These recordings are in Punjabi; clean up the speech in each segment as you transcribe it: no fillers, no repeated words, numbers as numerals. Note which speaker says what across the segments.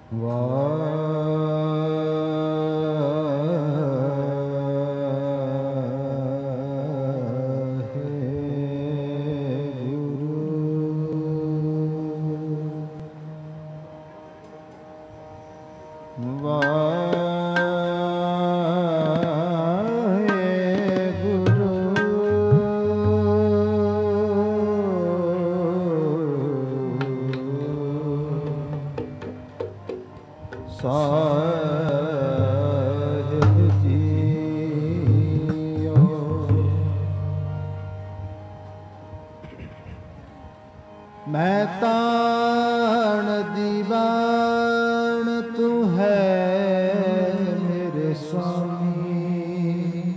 Speaker 1: ਮੈਂ ਤਾਣ ਦੀਵਾਨ ਤੂੰ ਹੈ ਮੇਰੇ ਸੁਆਮੀ,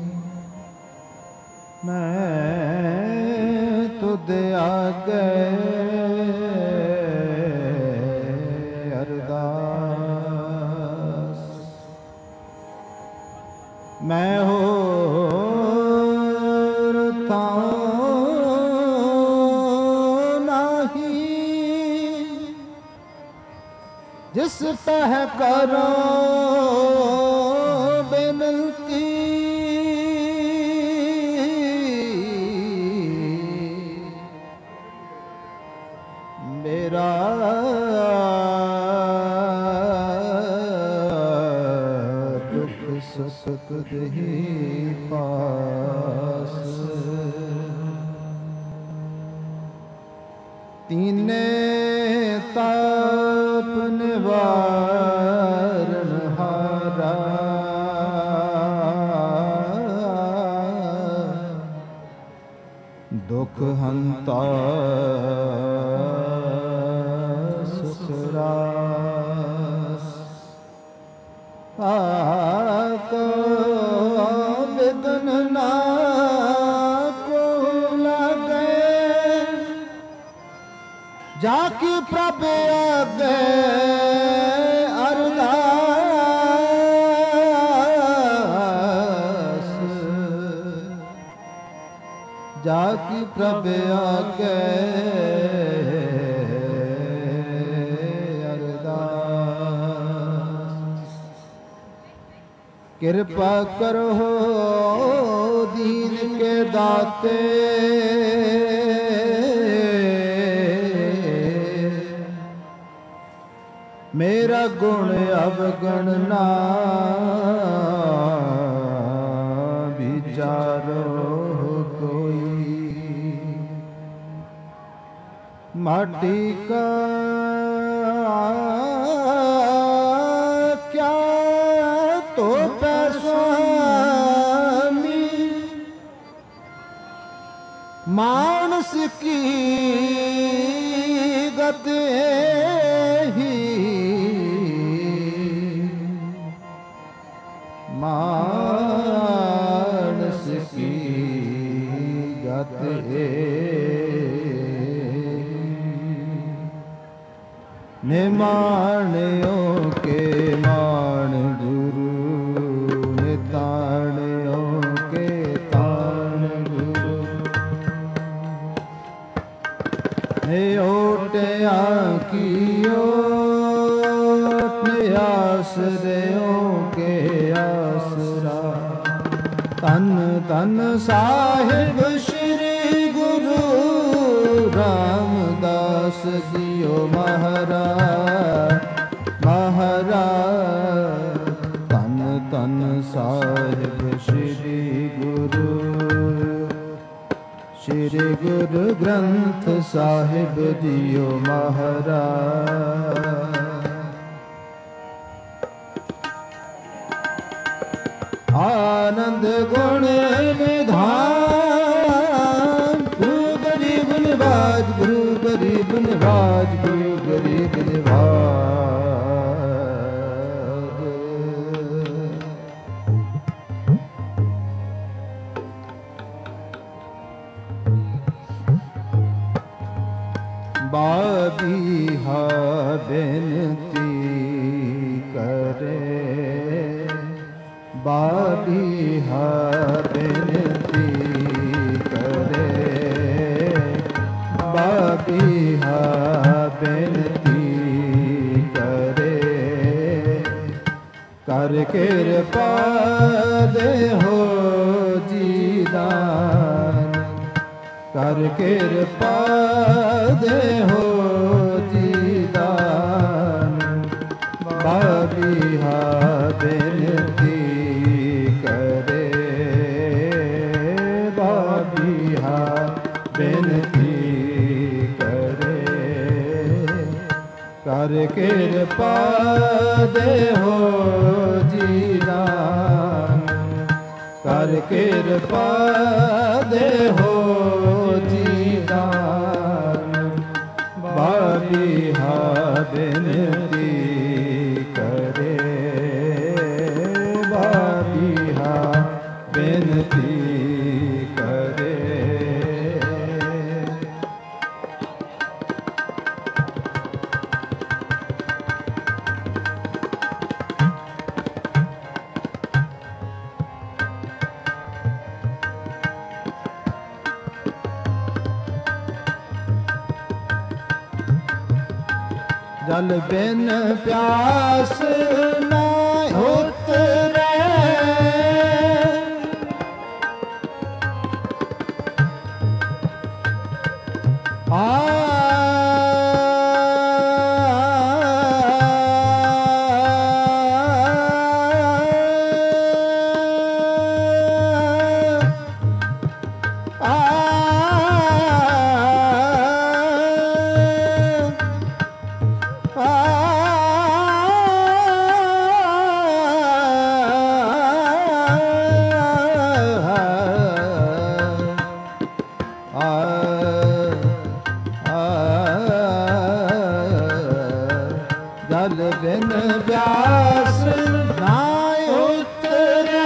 Speaker 1: ਮੈਂ ਤੁਧ ਆਗੇ ਅਰਦਾਸ। ਮੈਂ ਹੋਰ ਥਾਂ ਜਿਸ ਤਹ ਕਰੋ ਬੇਨਤੀ, ਮੇਰਾ ਦੁਖ ਸੁਖ ਦੇਹੀ ਪਾਸ। ਤੀਨੇ ਤਾਪ ਨਿਵਾਰਨ ਹਾਰਾ, ਦੁਖ ਹੰਤਾ ਸੁਸਰਾਸ। ਆਕੋ ਬਿਦਨ ਨਾ ਕੋ ਲਾਗੇ, ਜਾਕੀ ਪ੍ਰਭ ਆਗੇ ਅਰਦਾਸ। ਜਾਕੀ ਪ੍ਰਭ ਆਗੇ ਅਰਦਾਸ। ਕਿਰਪਾ ਕਰੋ ਦੀਨ ਕੇ ਦਾਤੇ, ਮੇਰਾ ਗੁਣ ਅਵਗਣ ਨਾ ਵਿਚਾਰੋ ਕੋਈ। ਮਾਟੀ ਕਾ ਕਿਆ ਤੋ ਪੈਸਾਮੀ, ਮਾਨਸ ਕੀ ਗਤ ਮਾਨਸ ਕੀ ਗਤ ਨਿਮਾਣਿਓ ਕੇ ਮਾਣ ਗੁਰੂ, ਨਿਤਾਣਿਓ ਕੇ ਤਾਣ ਗੁਰੂ। ਓਟਿਆ ਕੀਓ ਆਸਰਿਓ ਕੇ ਆਸਰਾ। ਧੰਨ ਧੰਨ ਸਾਹਿਬ ਸ੍ਰੀ ਗੁਰੂ ਰਾਮਦਾਸ ਜੀਓ ਮਹਾਰਾਜ ਮਹਾਰਾਜ। ਧੰਨ ਧੰਨ ਸਾਹਿਬ ਸ੍ਰੀ ਗੁਰੂ ਸ਼੍ਰੀ ਗੁਰੂ ਗ੍ਰੰਥ ਸਾਹਿਬ ਜੀਓ ਮਹਾਰਾਜ। ਆਨੰਦ ਗੁਣ ਨਿਧਾਨ, ਗੁਰੂ ਗਰੀਬ ਨਿਵਾਜ, ਗੁਰੂ ਗਰੀਬ ਨਿਵਾਜ, ਗੁਰੂ ਗਰੀਬ ਨਿਵਾਜ। ਬਾਬੀਹਾ ਬੇਨਤੀ ਕਰੇ, ਬਾਬੀਹਾ ਬੇਨਤੀ ਕਰੇ, ਬਾਬੀਹਾ ਬੇਨਤੀ ਕਰੇ। कर कृपा देहो जी दान, कर कृपा देहो जी दान। बाबिहा बेनती करे, बाबिहा बेनती करे, कर कृपा देहो जी दान, कर कृपा देहो जी दान। बाबिहा बेनती करे, बाबिहा बेनती करे। जल बिन प्यास न उतरे, जल बिन प्यास ना उतरे,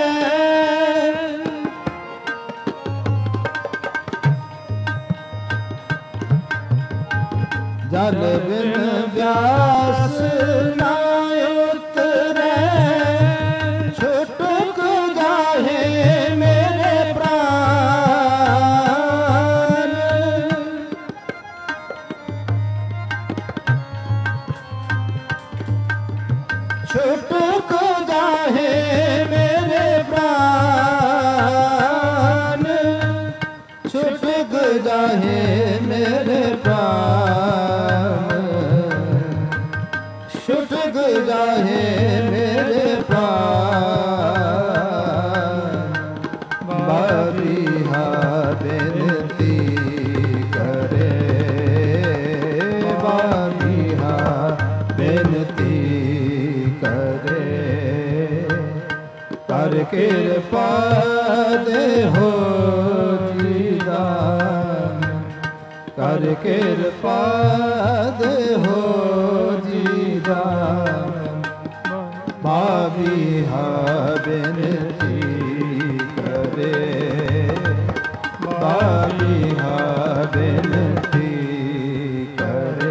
Speaker 1: जल बिन प्यास ना उतरे, छुटक जाहे मेरे प्राण। छुटक जाहे मेरे प्राण, छुटक जाहे मेरे प्राण, छुटक जाहे मेरे प्राण। बाबिहा बेनती करे, बाबिहा बेनती करे, कर कृपा देहो जी दान, कर कृपा देहो जी दान। बाबिहा बेनती करे, बाबिहा बेनती करे।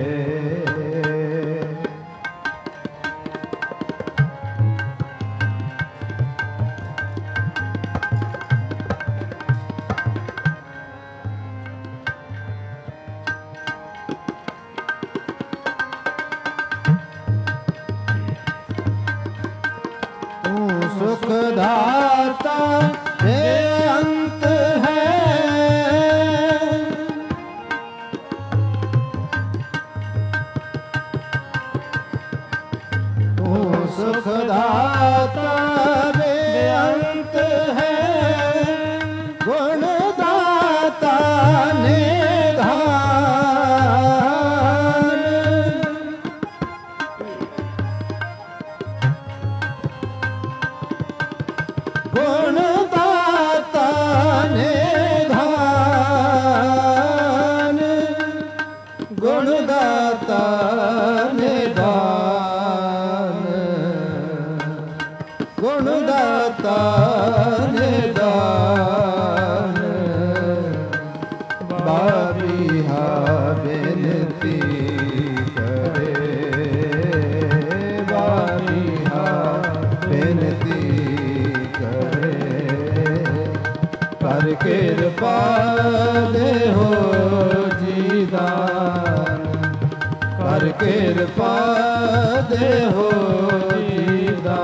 Speaker 1: सुखदाता हे अंत है, तू सुखदाता रे अंत है, गुणदाता निधान। गुणदाता निधान, गुणदाता निधान, गुणदाता निधान। बाबिहा बेनती करे, बाबिहा बेनती करे, कर कृपा देहो जी दान, कर कृपा देहो जी दान।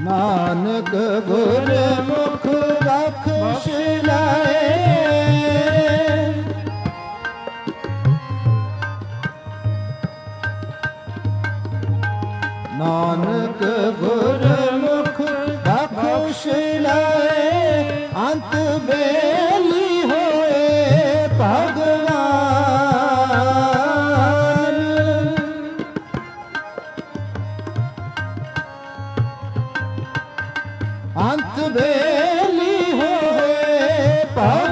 Speaker 1: ਨਾਨਕ ਗੁਰਮੁਖ ਬਖਸ਼ ਲਏ ਨਾਨਕ ਗੁਰਮੁਖ ਬਖਸ਼ ਲਏ ਅੰਤ ਬੇਲੀ ਹੋਏ ਭਗਵਾਨ ਅੰਤ ਬੇਲੀ ਹੋਏ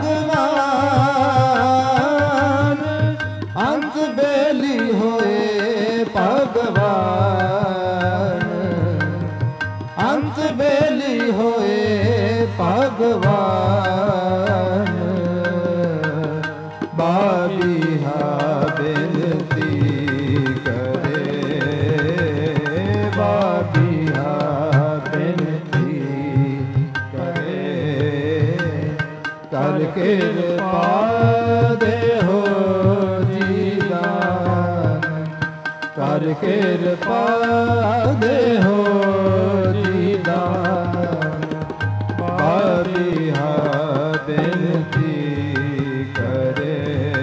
Speaker 1: ਭਗਵਾਨ ਅੰਤ ਬੇਲੀ ਹੋਏ ਭਗਵਾਨ ਅੰਤ ਬੇਲੀ ਹੋਏ ਭਗਵਾਨ ਬਾਬੀਹਾ ਬੇਨਤੀ ਕਰੇ ਬਾਬੀਹਾ ਬੇਨਤੀ ਕਰੇ ਕਰ ਕਿਰਪਾ ਦੇਹੋ ਜੀ ਦਾਨ ਕਰ ਕਿਰਪਾ ਦੇਹੋ ਜੀ ਦਾਨ ਬਾਬੀਹਾ ਬੇਨਤੀ ਕਰੇ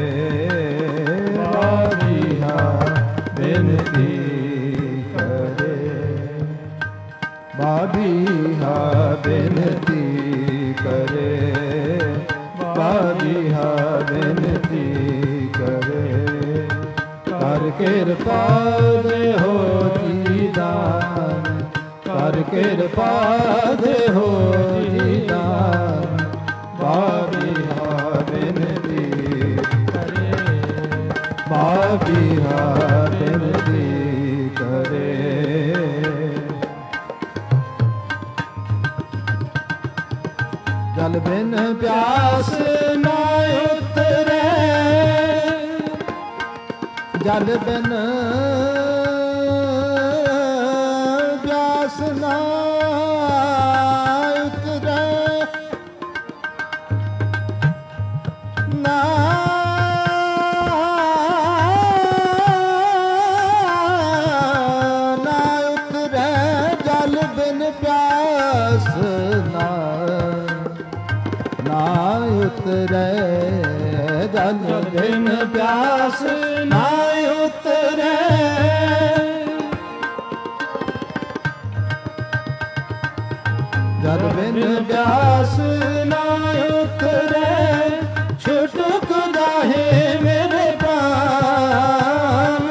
Speaker 1: ਬਾਬੀਹਾ ਬੇਨਤੀ ਕਰੇ ਬਾਬੀਹਾ ਬੇਨਤੀ ਕਰੇ ਬਾਬੀਹਾ ਬੇਨਤੀ ਕਰੇ ਕਰ ਕਿਰਪਾ ਦੇਹੋ ਜੀ ਦਾਨ ਕਰ ਕਿਰਪਾ ਦੇਹੋ ਜੀ ਦਾਨ ਬਾਬੀਹਾ ਬੇਨਤੀ ਕਰੇ ਬਾਬੀਹਾ ਬੇਨਤੀ ਕਰੇ ਜਲ ਬਿਨ ਪਿਆਸ ਨਾ ਉਤਰੇ ਜਲ ਬਿਨ ਪਿਆਸ ਨਾ ਉਤਰੇ ਨਾ ਉਤਰੇ ਜਲ ਬਿਨ ਪਿਆਸ ਨਾ ਉਤਰੇ ਜਲ ਬਿਨ ਪਿਆਸ ਨਾ ਉਤਰੇ ਜਲ ਬਿਨ ਪਿਆਸ ਨਾ ਉਤਰੇ ਛੁਟਕ ਜਾਹੇ ਮੇਰੇ ਪ੍ਰਾਨ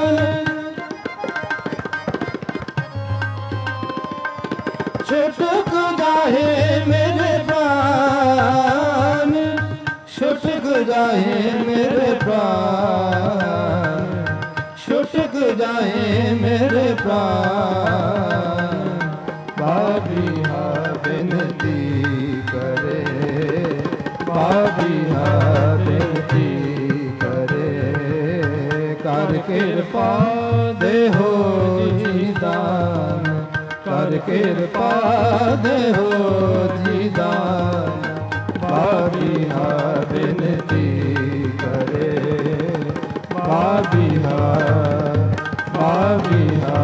Speaker 1: ਛੁਟਕ ਜਾਹੇ ਮੇਰੇ ਪ੍ਰਾਨ ਛੁਟਕ ਜਾਏ ਮੇਰੇ ਪ੍ਰਾਨ ਛੁਟਕ ਜਾਏ ਮੇਰੇ ਪ੍ਰਾਨ ਬਾਬੀਹਾ ਬੇਨਤੀ ਕਰੇ ਬਾਬੀਹਾ ਬੇਨਤੀ ਕਰੇ ਕਰ ਕਿਰਪਾ ਦੇਹੋ ਜੀ ਦਾਨ ਕਰ ਕਿਰਪਾ ਦੇਹੋ ਜੀ ਦਾਨ ਬਾਬੀਹਾ ਬੇਨਤੀ ਕਰੇ ਬਾਬੀਹਾ ਬਾਬੀਹਾ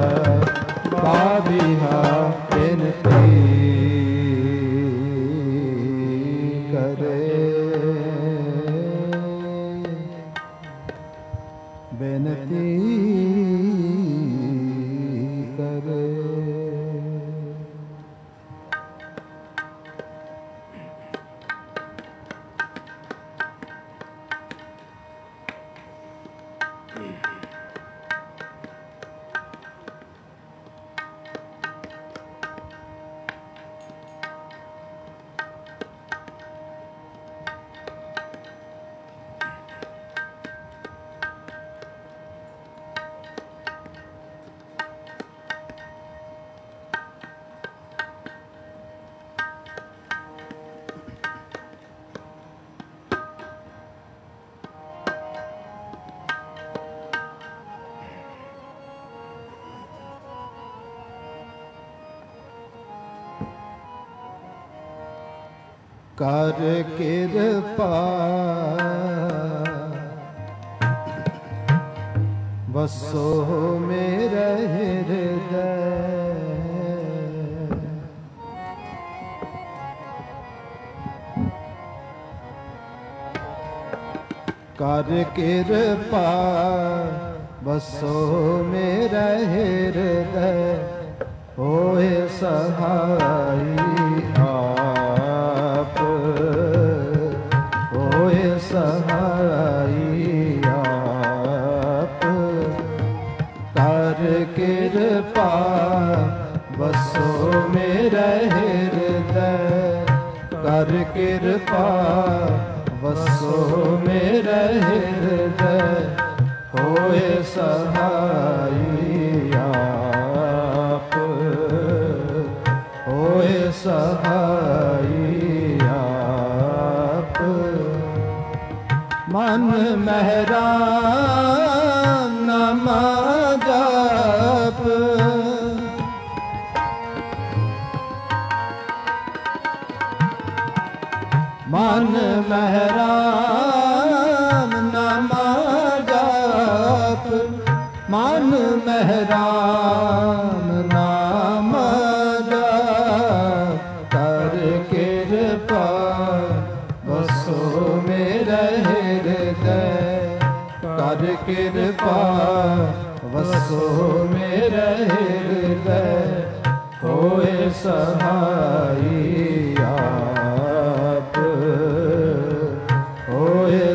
Speaker 1: ਬਾਬੀਹਾ ਬੇਨਤੀ ਕਰੇ ਬੇਨਤੀ ਕਰੇ ਕਰ ਕਿਰਪਾ ਵਸੋ ਮੇਰੇ ਹਿਰਦੈ ਕਰ ਕਿਰਪਾ ਬਸੋ ਮੇਰੇ ਹਿਰਦੈ ਹੋਏ ਸਹਾਈ ਆਪ ਹੋਏ ਸਹਾਈ ਆਪ ਕਰ ਕਿਰਪਾ ਬਸੋ ਮੇਰੇ ਹਿਰਦੈ ਕਰ ਕਿਰਪਾ ਵਸੋ ਮੇਰੇ ਹਿਰਦੈ ਹੋਏ ਸਹਾਈ ਆਪ ਹੋਏ ਸਹਾਈ ਆਪ ਮਨ ਮਹਿਰਾ ਨਾਮ ਜਪ ਮਨ ਮਹਿਰਾਮ ਨਾਮ ਜਪ ਮਨ ਮਹਿਰਾਮ ਨਾਮ ਜਪ ਕਰ ਕਿਰਪਾ ਵਸੋ ਮੇਰੇ ਹਿਰਦੈ ਕਰ ਕਿਰਪਾ ਵਸੋ ਮੇਰੇ ਹਿਰਦੈ ਹੋਏ ਸਹਾਈ ਆਪ ਹੋਏ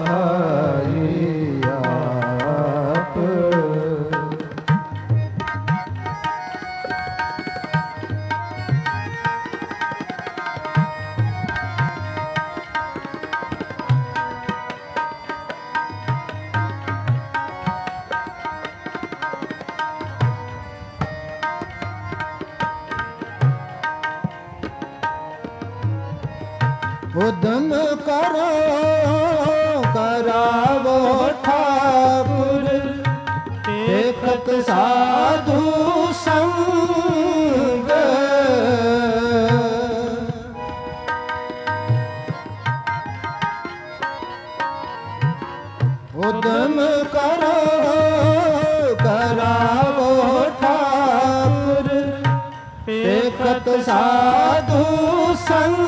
Speaker 1: ਸਹਾਈ ਆਪ ਉਦਮ ਕਰੋ ਕਰਾਵੋ ਠਾਕੁਰ ਦੇਖਤ ਸਾਧੂ ਸੰਗ ਉਦਮ ਕਰੋ ਕਰਾਵੋ ਠਾਕੁਰ ਦੇਖਤ ਸਾਧੂ ਸੰਗ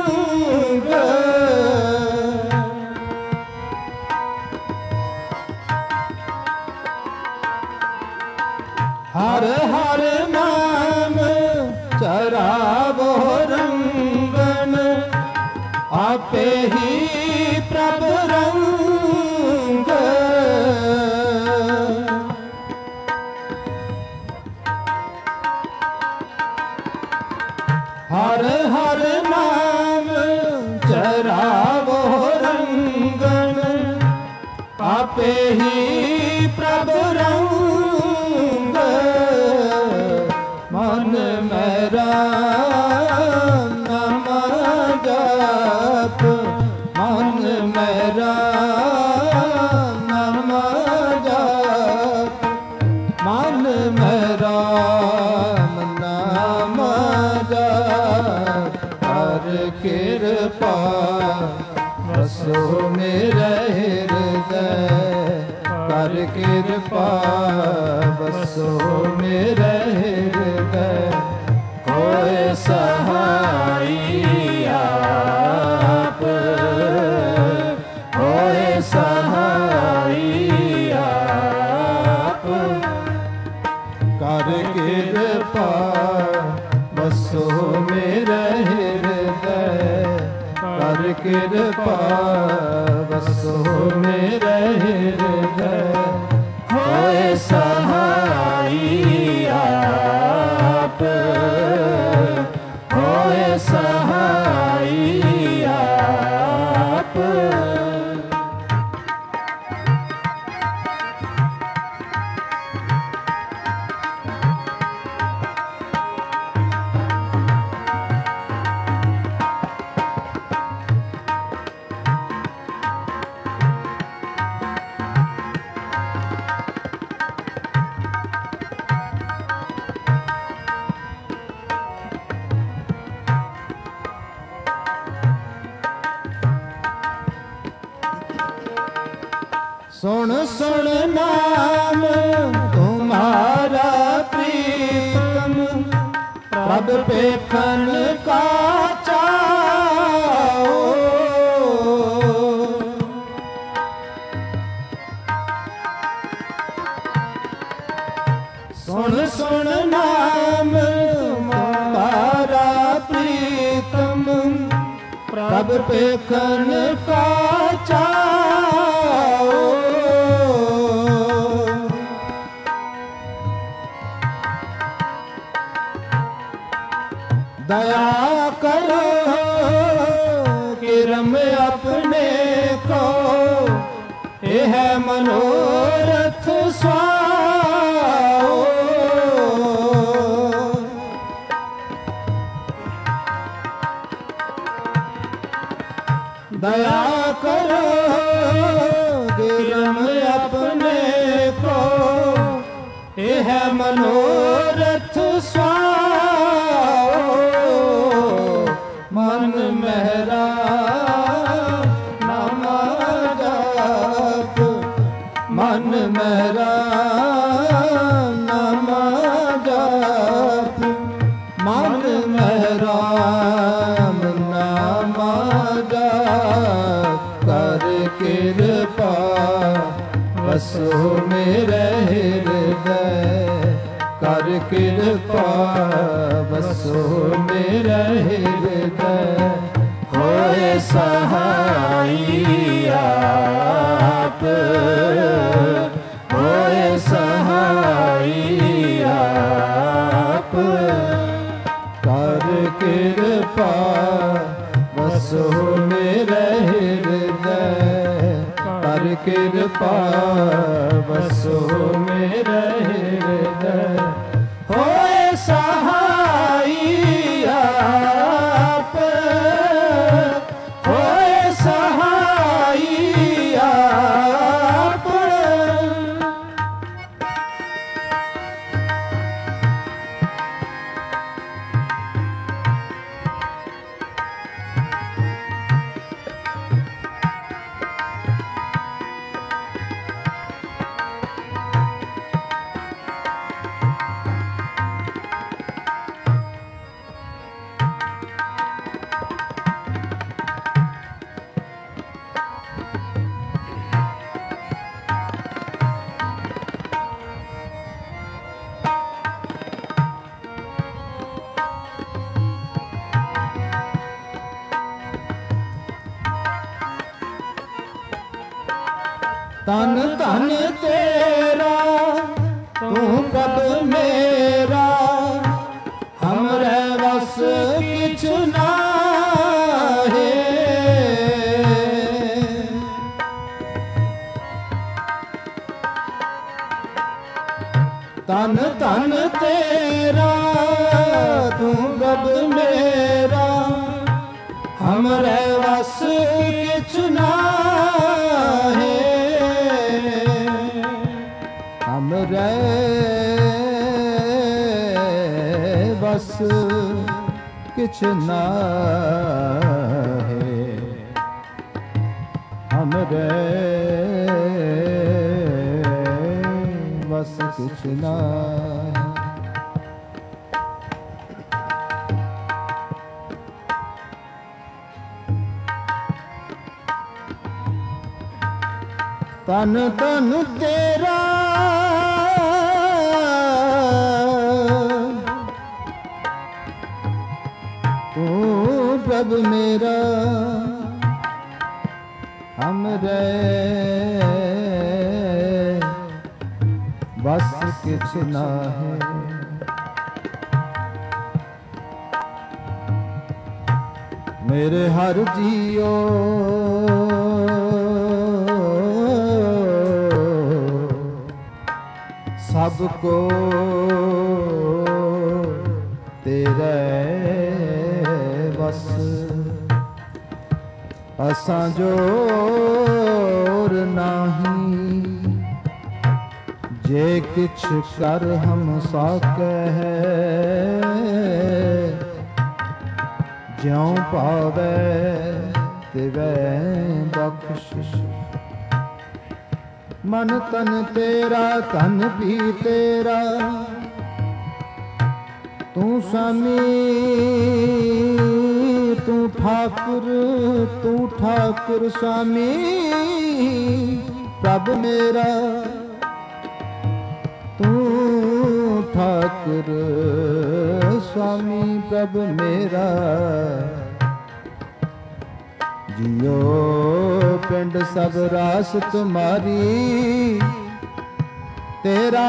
Speaker 1: ਹਰ ਹਰ ਨਾਮ ਚਰਾਵੋ ਰੰਗਨ ਆਪੇ ਹੀ ਪ੍ਰਭ ਰੰਗ ਹਰ ਹਰ ਨਾਮ ਚਰਾਵੋ ਰੰਗਨ ਆਪੇ ਹੀ ਪ੍ਰਭ ਰੰਗ ਮਨ ਮੇਰਾ ਨਾਮ ਜਪ ਮਨ ਮੇਰਾ ਨਾਮ ਜਪ ਮਨ ਮੇਰਾ ਨਾਮ ਜਪ ਕਰ ਕਿਰਪਾ ਵਸੋ ਮੇਰੇ ਹਿਰਦੈ ਕਰ ਕਿਰਪਾ ਵਸੋ ਮੇਰੇ ਹਿਰਦੈ ਹੋਏ ਸਹਾਈ ਆਪ ਹੋਏ ਸਹਾਈ ਆਪ ਕਰ ਕਿਰਪਾ ਵਸੋ ਮੇਰੇ ਹਿਰਦੈ ਕਰ ਕਿਰਪਾ ਵਸੋ ਮੇਰੇ ਹਿਰਦੈ ਹੋਏ ਸਹਾਈ ਆਪ ਹੋਏ ਸਹਾਈ ਆਪ सुन सुन नाम तुम्हारा प्रीतम प्रभ पेखन का चाओ ਸੁਣ ਸੁਣ ਨਾਮ ਤੁਮਾਰਾ ਪ੍ਰੀਤਮ, ਪ੍ਰਭ ਪੇਖਨ ਕਾ ਚਾਓ। दया करो किरम अपने को, यह मनोरथ स्वाओ। दया करो किरम अपने को, यह मनोरथ स्वाओ। मन मेरा नाम जाप, मन मेरा नाम जाप, मन मेरा नाम जाप। कर कृपा बसो मेरे हृदय, कर कृपा बसो मेरे हृदय। होए सहाई आप, होए सहाई आप। कर कृपा बसो मेरे हृदय, कर कृपा बसो मेरे हृदय। होए सहाई आप, होए सहाई आप। तन धन तेरा तू प्रभ मेरा, हमरे बस किछ नाहे। तन धन तेरा तू प्रभ मेरा, हमरे बस किछ नाहे। हमरे बस किछ नाहे, हमरे बस किछ नाहे। तन तन तेरा तू प्रभ मेरा, हमरे बस किछ नाहे। मेरे हर जियो सबको तेरे बस, असां जोर नाही। जे किछ कर हम साकै है, ज्यों पावै तिवै बख्शिश। मन तन तेरा तन भी तेरा, तू स्वामी तू ठाकुर स्वामी प्रभ मेरा। तू ठाकुर स्वामी प्रभ मेरा जियो पिंड सब रास तुम्हारी तेरा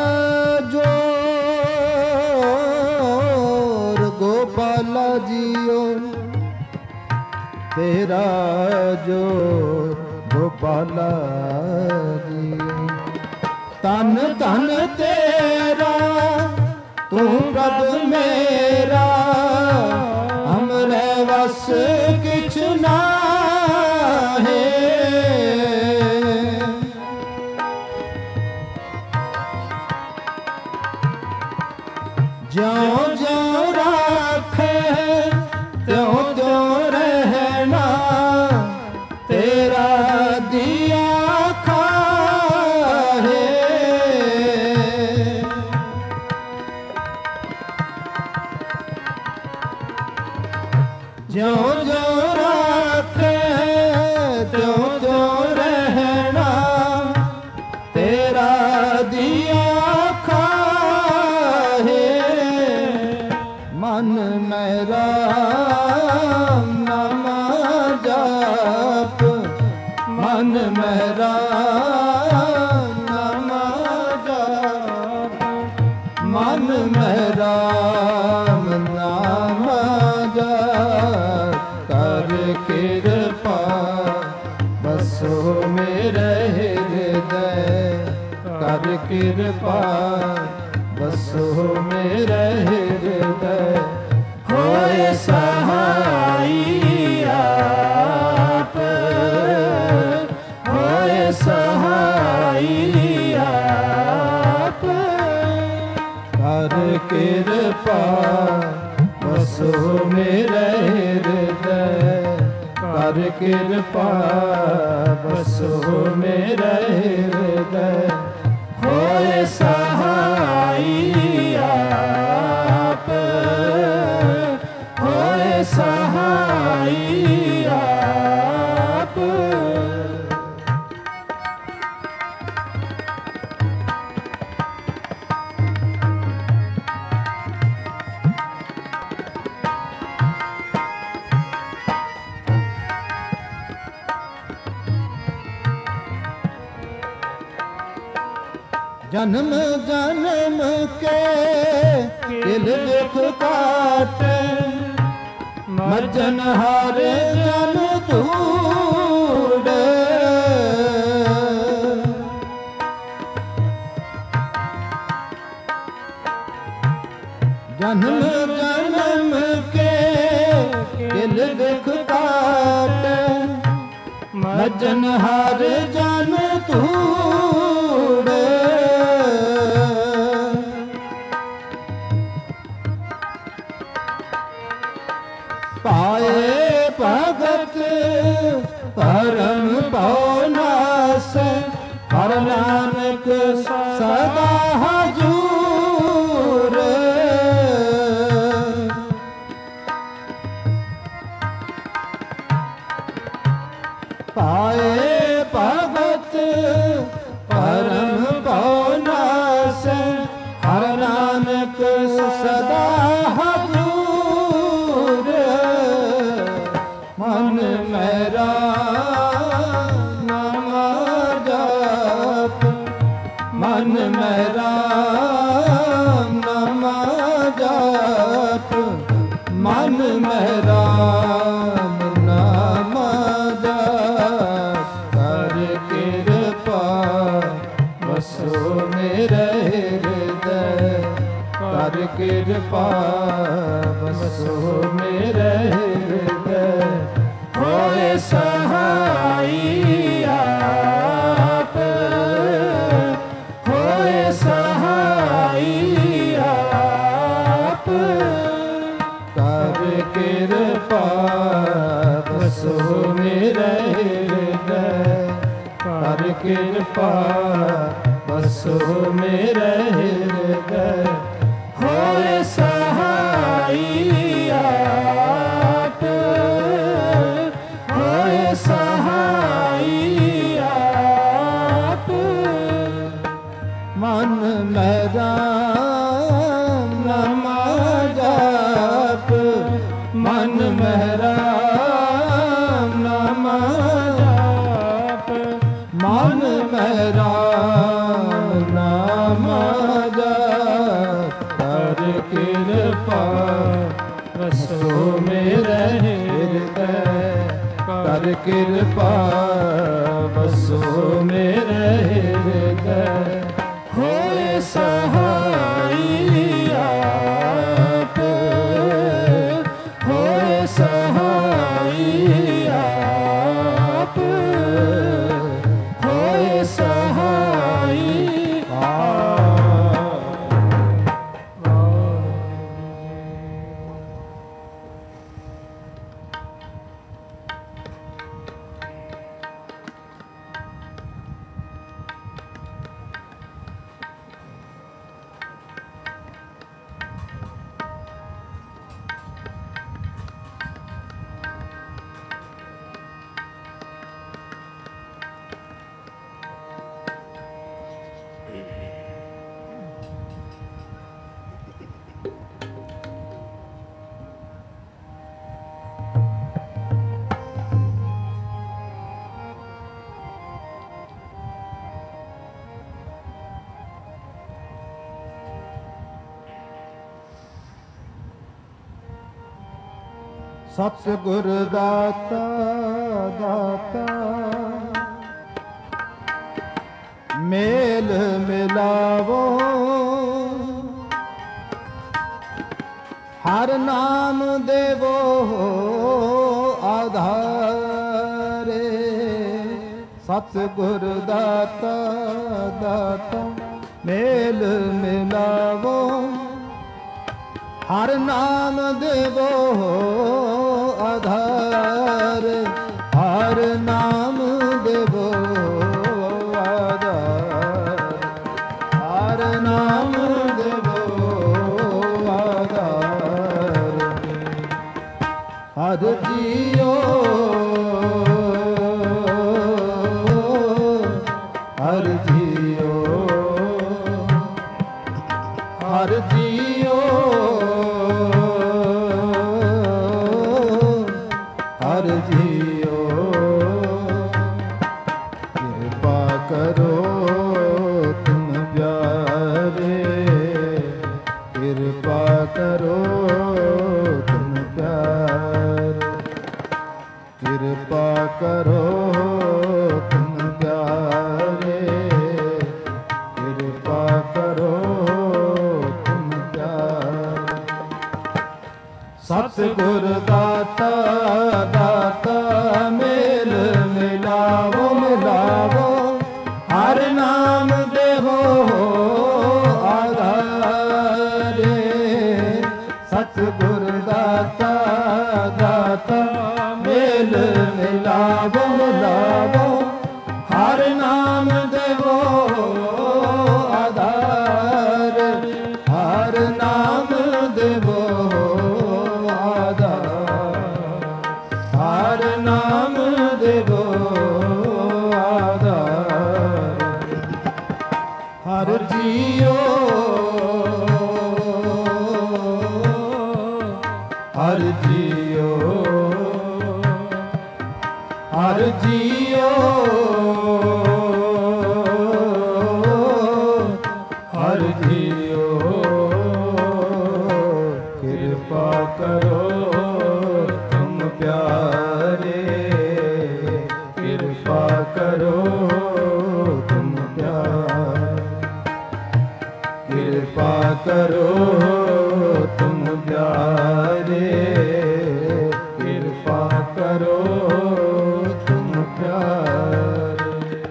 Speaker 1: जोर गोपाला जियो तेरा जोर गोपाला जियो तन तन तेरा तू प्रभ मेरा हमरे वस किछ ना है ज्यों ज्यों राखे त्यों त्यों रहना तेरा दिया खाहे ज्यों ज्यों राखे त्यों त्यों रहना तेरा दिया मन मेरा नाम जाप मन मेरा नाम जाप मन मेरा नाम जाप कर कृपा बसो मेरे हृदय कर कृपा बसो मेरे हृदय होए सहाई आप होए सहाई आप कर कृपा बसो मेरे हृदय कर कृपा बसो मेरे हृदय होए सहाई आप होए सहाई आप जन्म जन्म के किल दुख काटे मर्जन हारे जन दूड़े जन्म जन्म के किल दुख काटे मर्जन हारे जन दूड़े पाए भगत परम पौनास हर नानक सदा हजूर पाए भगत परम पौनास हर नानक सदा मन मेरा नाम जाप मन मेरा नाम जाप मन मेरा नाम जाप कर कृपा बसो मेरे हृदय कर कृपा बसो मेरे हृदय होए सहाई आप होए सहाई आप कर कृपा बसो मेरे हृदय कर कृपा बसो मेरे हृदय होए सहाई आप होए सहाई आप मन मेरा ਕਿਰਪਾ ਵਸੋ ਮੇਰੇ ਹਿਰਦੈ, ਕਰ ਕਿਰਪਾ ਵਸੋ ਮੇਰੇ ਹਿਰਦੈ। ਹੋਏ ਸਹਾਈ ਆਪ, ਹੋਏ ਸਹਾਈ ਆਪ, ਹੋਏ ਸਹਾਈ ਆਪ। ਸਤਿਗੁਰ ਦਾਤਾ ਦਾਤਾ ਮੇਲ ਮਿਲਾਵੋ, ਹਰ ਨਾਮ ਦੇਵੋ ਆਧਾਰੇ। ਸਤਿਗੁਰ ਦਾਤਾ ਦਾਤਾ ਮੇਲ ਮਿਲਾਵੋ, ਹਰ ਨਾਮ ਦੇਵੋ ਆਧਾਰ। ਹਰ ਨਾਮ ਦੇਵੋ ਆਧਾਰ, ਹਰ ਨਾਮ ਦੇਵੋ ਆਧਾਰ। ਹਰ ਜੀਓ ਹਰ ਜੀਓ ਹਰ ਜੀਓ ਹਰ ਜੀਓ। ਕਿਰਪਾ ਕਰੋ ਤੁਮ ਪਿਆਰੇ, ਕਿਰਪਾ ਕਰੋ ਤੁਮ ਪਿਆਰੇ, ਕਿਰਪਾ ਕਰੋ ਤੁਮ ਪਿਆਰੇ, ਕਿਰਪਾ ਕਰੋ ਤੁਮ ਪਿਆਰੇ। ਸਤਿਗੁਰ ਦਾਤਾ ਦਾਤਾ ਮੇਲ ਮਿਲਾਵੋ ਮਿਲਾਵੋ, ਹਰ ਨਾਮ ਦੇਵੋ ਆਧਾਰੇ। ਸਤਿਗੁਰ ਦਾਤਾ ਦਾਤਾ ਮੇਲ ਮਿਲਾਵੋ ਮਿਲਾਵੋ, ਹਰ ਨਾਮ ਦੇਵੋ ਆਧਾਰ। ਹਰ ਨਾਮ ਦੇਵੋ ਹਰ ਨਾਮ ਦੇਵੋ ਆਧਾਰ। ਹਰ ਜੀਓ ਹਰ ਜੀਓ ਹਰ ਜੀਓ ਹਰ ਜੀਓ। ਕਿਰਪਾ ਕਰੋ ਤੁਮ ਪਿਆਰੇ, ਕਿਰਪਾ ਕਰੋ ਤੁਮ ਪਿਆਰੇ, ਕਿਰਪਾ ਕਰੋ ਤੁਮ ਪਿਆਰੇ, ਕਿਰਪਾ ਕਰੋ ਤੁਮ ਪਿਆਰੇ।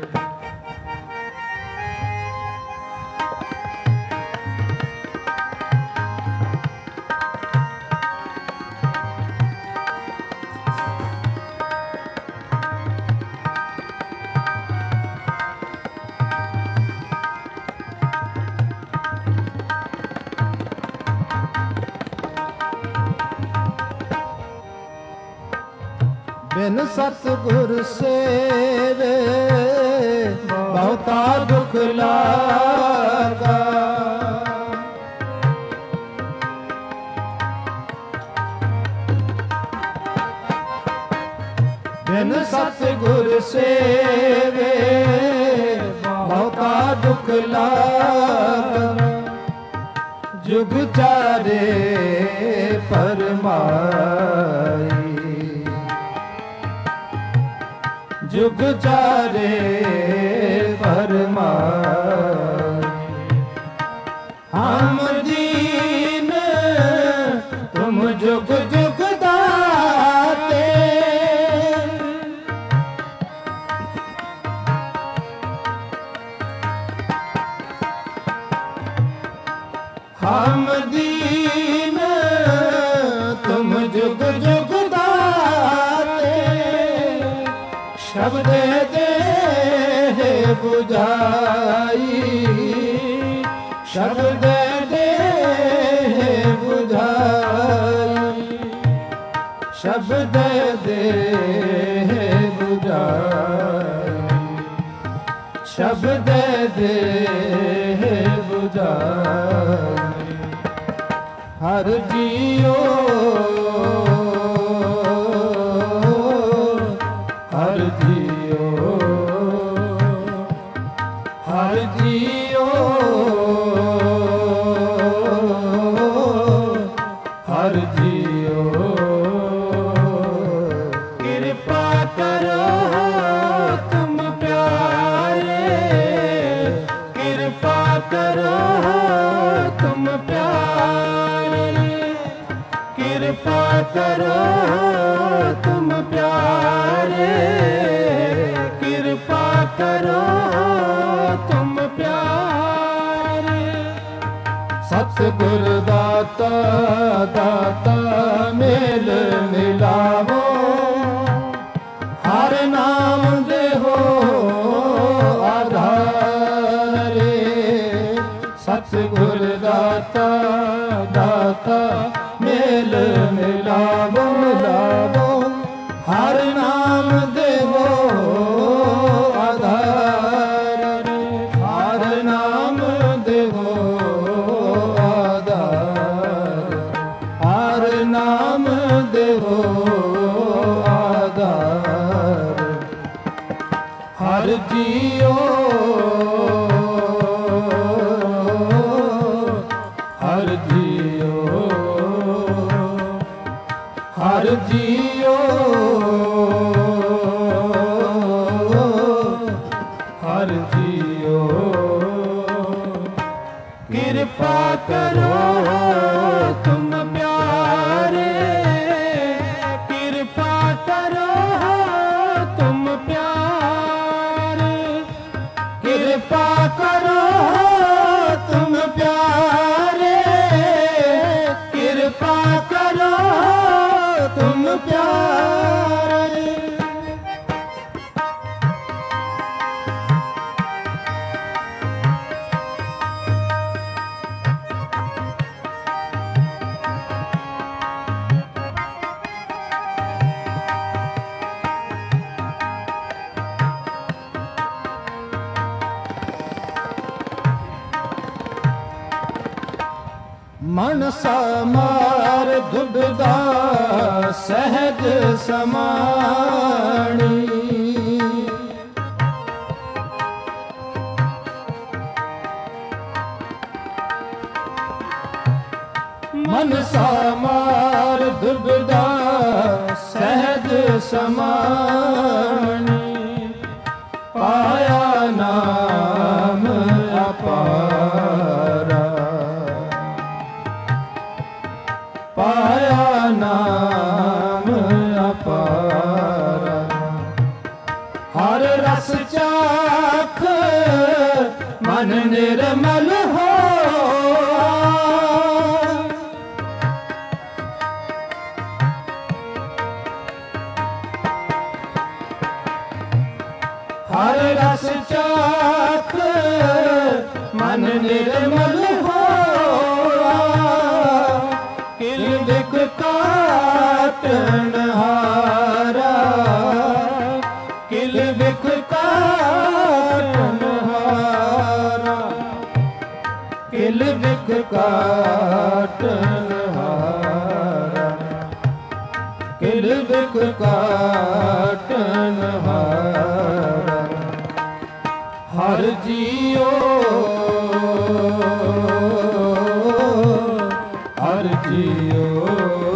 Speaker 1: ਬਿਨ ਸਤਿਗੁਰ ਸੇਵੇ ਬਹੁਤਾ ਦੁਖ ਲਾਗਾ। ਬਿਨ ਸਤਿਗੁਰ ਸੇਵੇ ਬਹੁਤਾ ਦੁਖ ਲਾਗਾ। जुग चारे फरमाई, जुग चारे फरमाई। हम दीन तुम जुग जुग दाते, हम दीन तुम जुग जुग दाते, शब्द दे बुझाई, शब्द दे बुझाई, शब्द दे बुझाई, शब्द दे बुझाई। हर जियो हर जियो हर जियो हर जियो। कृपा करो तुम प्यारे, कृपा करो तुम प्यारे, कृपा करो तुम प्यारे, कृपा करो तुम प्यारे। सतगुर दाता दाता मेल मिलावो, हर नाम देहो आधारे। सतगुर दाता दाता मेल मिलावो मिलावो, हर नाम देवो आधार, हर नाम देवो आधार, हर नाम देवो आधार। हर जियो हर जियो हर जियो हर जियो। कृपा करो तुम प्यारे, कृपा करो तुम प्यारे, कृपा करो तुम प्यारे, कृपा करो तुम प्यारे। मनसा मार दुबदा सहज समाणी, मनसा मार दुबदा सहज समाणी। पाया नाम अपारा, पाया नाम अपारा। हर रस चाख मन निर्मल हो, हर रस चाख मन निर्मल हो। किल बिख काटन हारा, किल बिख काटन हारा, किल बिख काटन हारा, किल बिख काटन हारा। हर जियो ਜੀਓ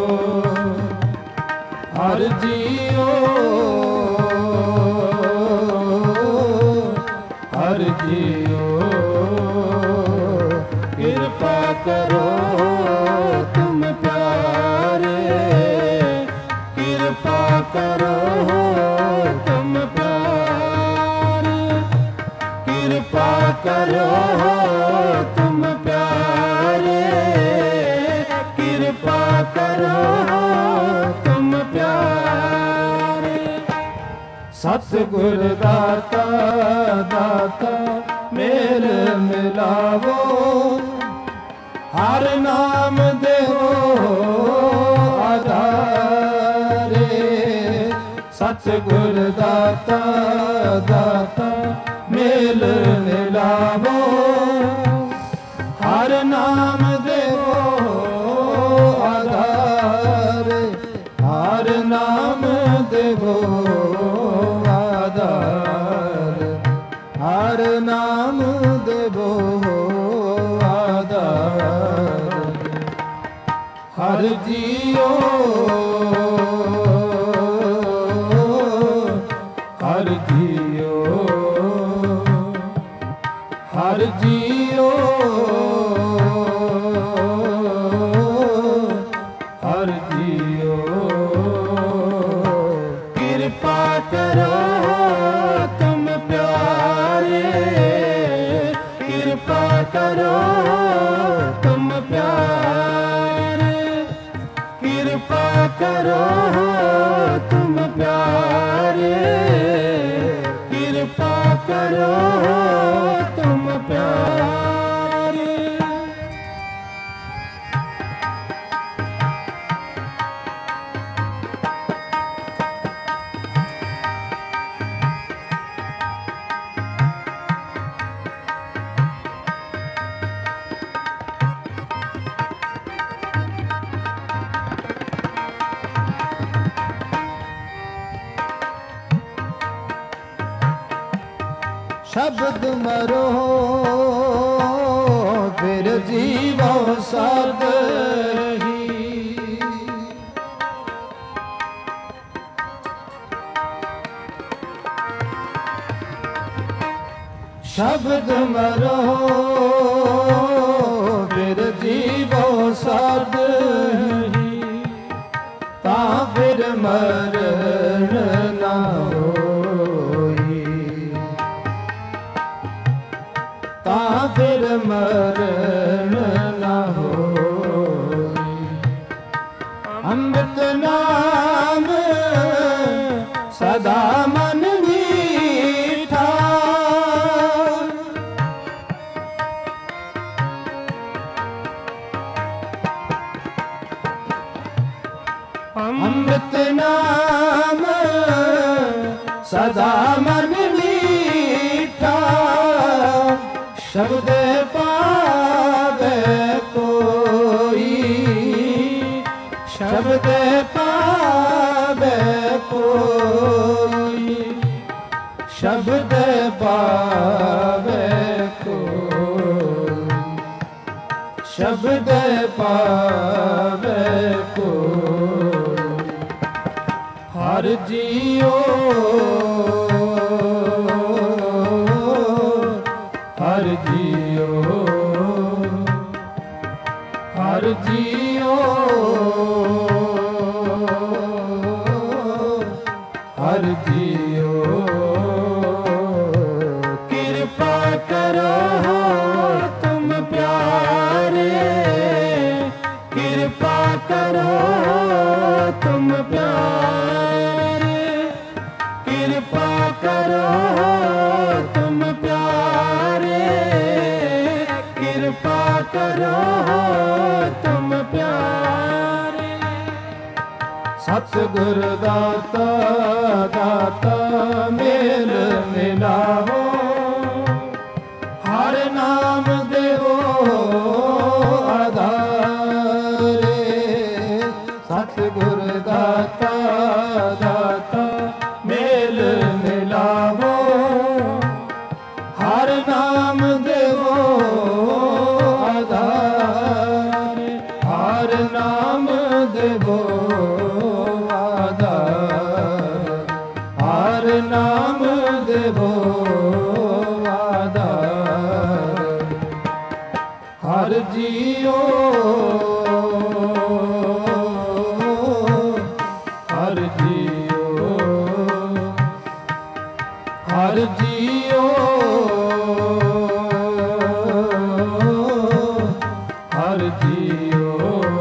Speaker 1: ਹਰ ਜੀਓ ਹਰ ਜੀਓ ਕਿਰਪਾ ਕਰੋ ਤੁਮ ਪਿਆਰੇ ਕਿਰਪਾ ਕਰੋ ਤੁਮ ਪਿਆਰੇ ਕਿਰਪਾ ਕਰੋ ਤੁਮ ਪਿਆਰੇ ਕਿਰਪਾ ਕਰੋ ਤੁਮ ਪਿਆਰੇ ਸਤਿਗੁਰ ਦਾਤਾ ਦਾਤਾ ਮੇਲ ਮਿਲਾਵੋ ਹਰ ਨਾਮ ਦੇਵੋ ਆਧਾਰੇ ਸਤਿਗੁਰ ਦਾਤਾ ਦਾਤਾ ਮੇਲ ਮਿਲਾਵੋ ਹਰ ਨਾਮ ਦੇਵੋ ਆਧਾਰੇ ਹਰ ਨਾਮ ਦੇਵੋ ਆਧਾਰ ਹਰ ਨਾਮ ਦੇਵੋ ਆਧਾਰ ਹਰ ਜੀਓ ਹਰ ਜੀਓ ਹਰ ਜੀਓ ਹਰ ਜੀਓ ਕਿਰਪਾ ਕਰੋ ਤੁਮ ਪਿਆਰੇ ਕਿਰਪਾ ਕਰੋ ਤੁਮ ਪਿਆਰੇ ਕਿਰਪਾ ਕਰੋ ਤੁਮ ਪਿਆਰੇ ਕਿਰਪਾ ਕਰੋ ਤੁਮ ਪਿਆਰੇ ਸ਼ਬਦ ਮਰੋ ਫਿਰ ਜੀਵੋ ਸਦ ਹੀ ਸ਼ਬਦ ਮਰੋ ਫਿਰ ਜੀਵੋ ਸਦ ਹੀ ਤਾਂ ਫਿਰ ਮਰਨ ਨਾ ਤਾਂ ਫਿਰ ਮਰਨ ਨਾ ਹੋਈ ਅੰਮ੍ਰਿਤ ਨਾਮ ਸਦਾ ਮਨ ਮੀਠਾ ਅੰਮ੍ਰਿਤ ਨਾਮ ਸਦਾ ਮਨ ਮੀਠਾ ਸ਼ਬਦ ਪਾਵੇ ਕੋਈ ਸ਼ਬਦ ਪਾਵੇ ਕੋਈ ਸ਼ਬਦ ਪਾਵੇ ਕੋਈ ਸ਼ਬਦ ਪਾਵੇ ਕੋਈ ਹਰ ਜੀਓ ਹਰ ਜੀਓ ਹਰ ਜੀਓ ਹਰ ਜੀਓ ਕਿਰਪਾ ਕਰੋ ਤੁਮ ਪਿਆਰੇ ਕਿਰਪਾ ਕਰੋ ਤੁਮ ਪਿਆਰੇ ਕਿਰਪਾ ਕਰੋ ਤੁਮ ਪਿਆਰੇ ਕਿਰਪਾ ਕਰੋ ਤੁਮ ਪਿਆਰੇ ਸਤਿਗੁਰ ਦਾਤਾ ਦਾਤਾ ਮੇਲ ਮਿਲਾਵੋ ਹਰ ਨਾਮ ਦੇਵੋ ਆਧਾਰੇ ਸਤਿਗੁਰ ਦਾਤਾ ਦਾਤਾ ਮੇਲ ਮਿਲਾਵੋ ਹਰ ਨਾਮ ਦੇਵੋ ਆਧਾਰ ਹਰ ਨਾਮ ਜੀਓ ਹਰ ਜੀਓ ਹਰ ਜੀਓ ਹਰ ਜੀਓ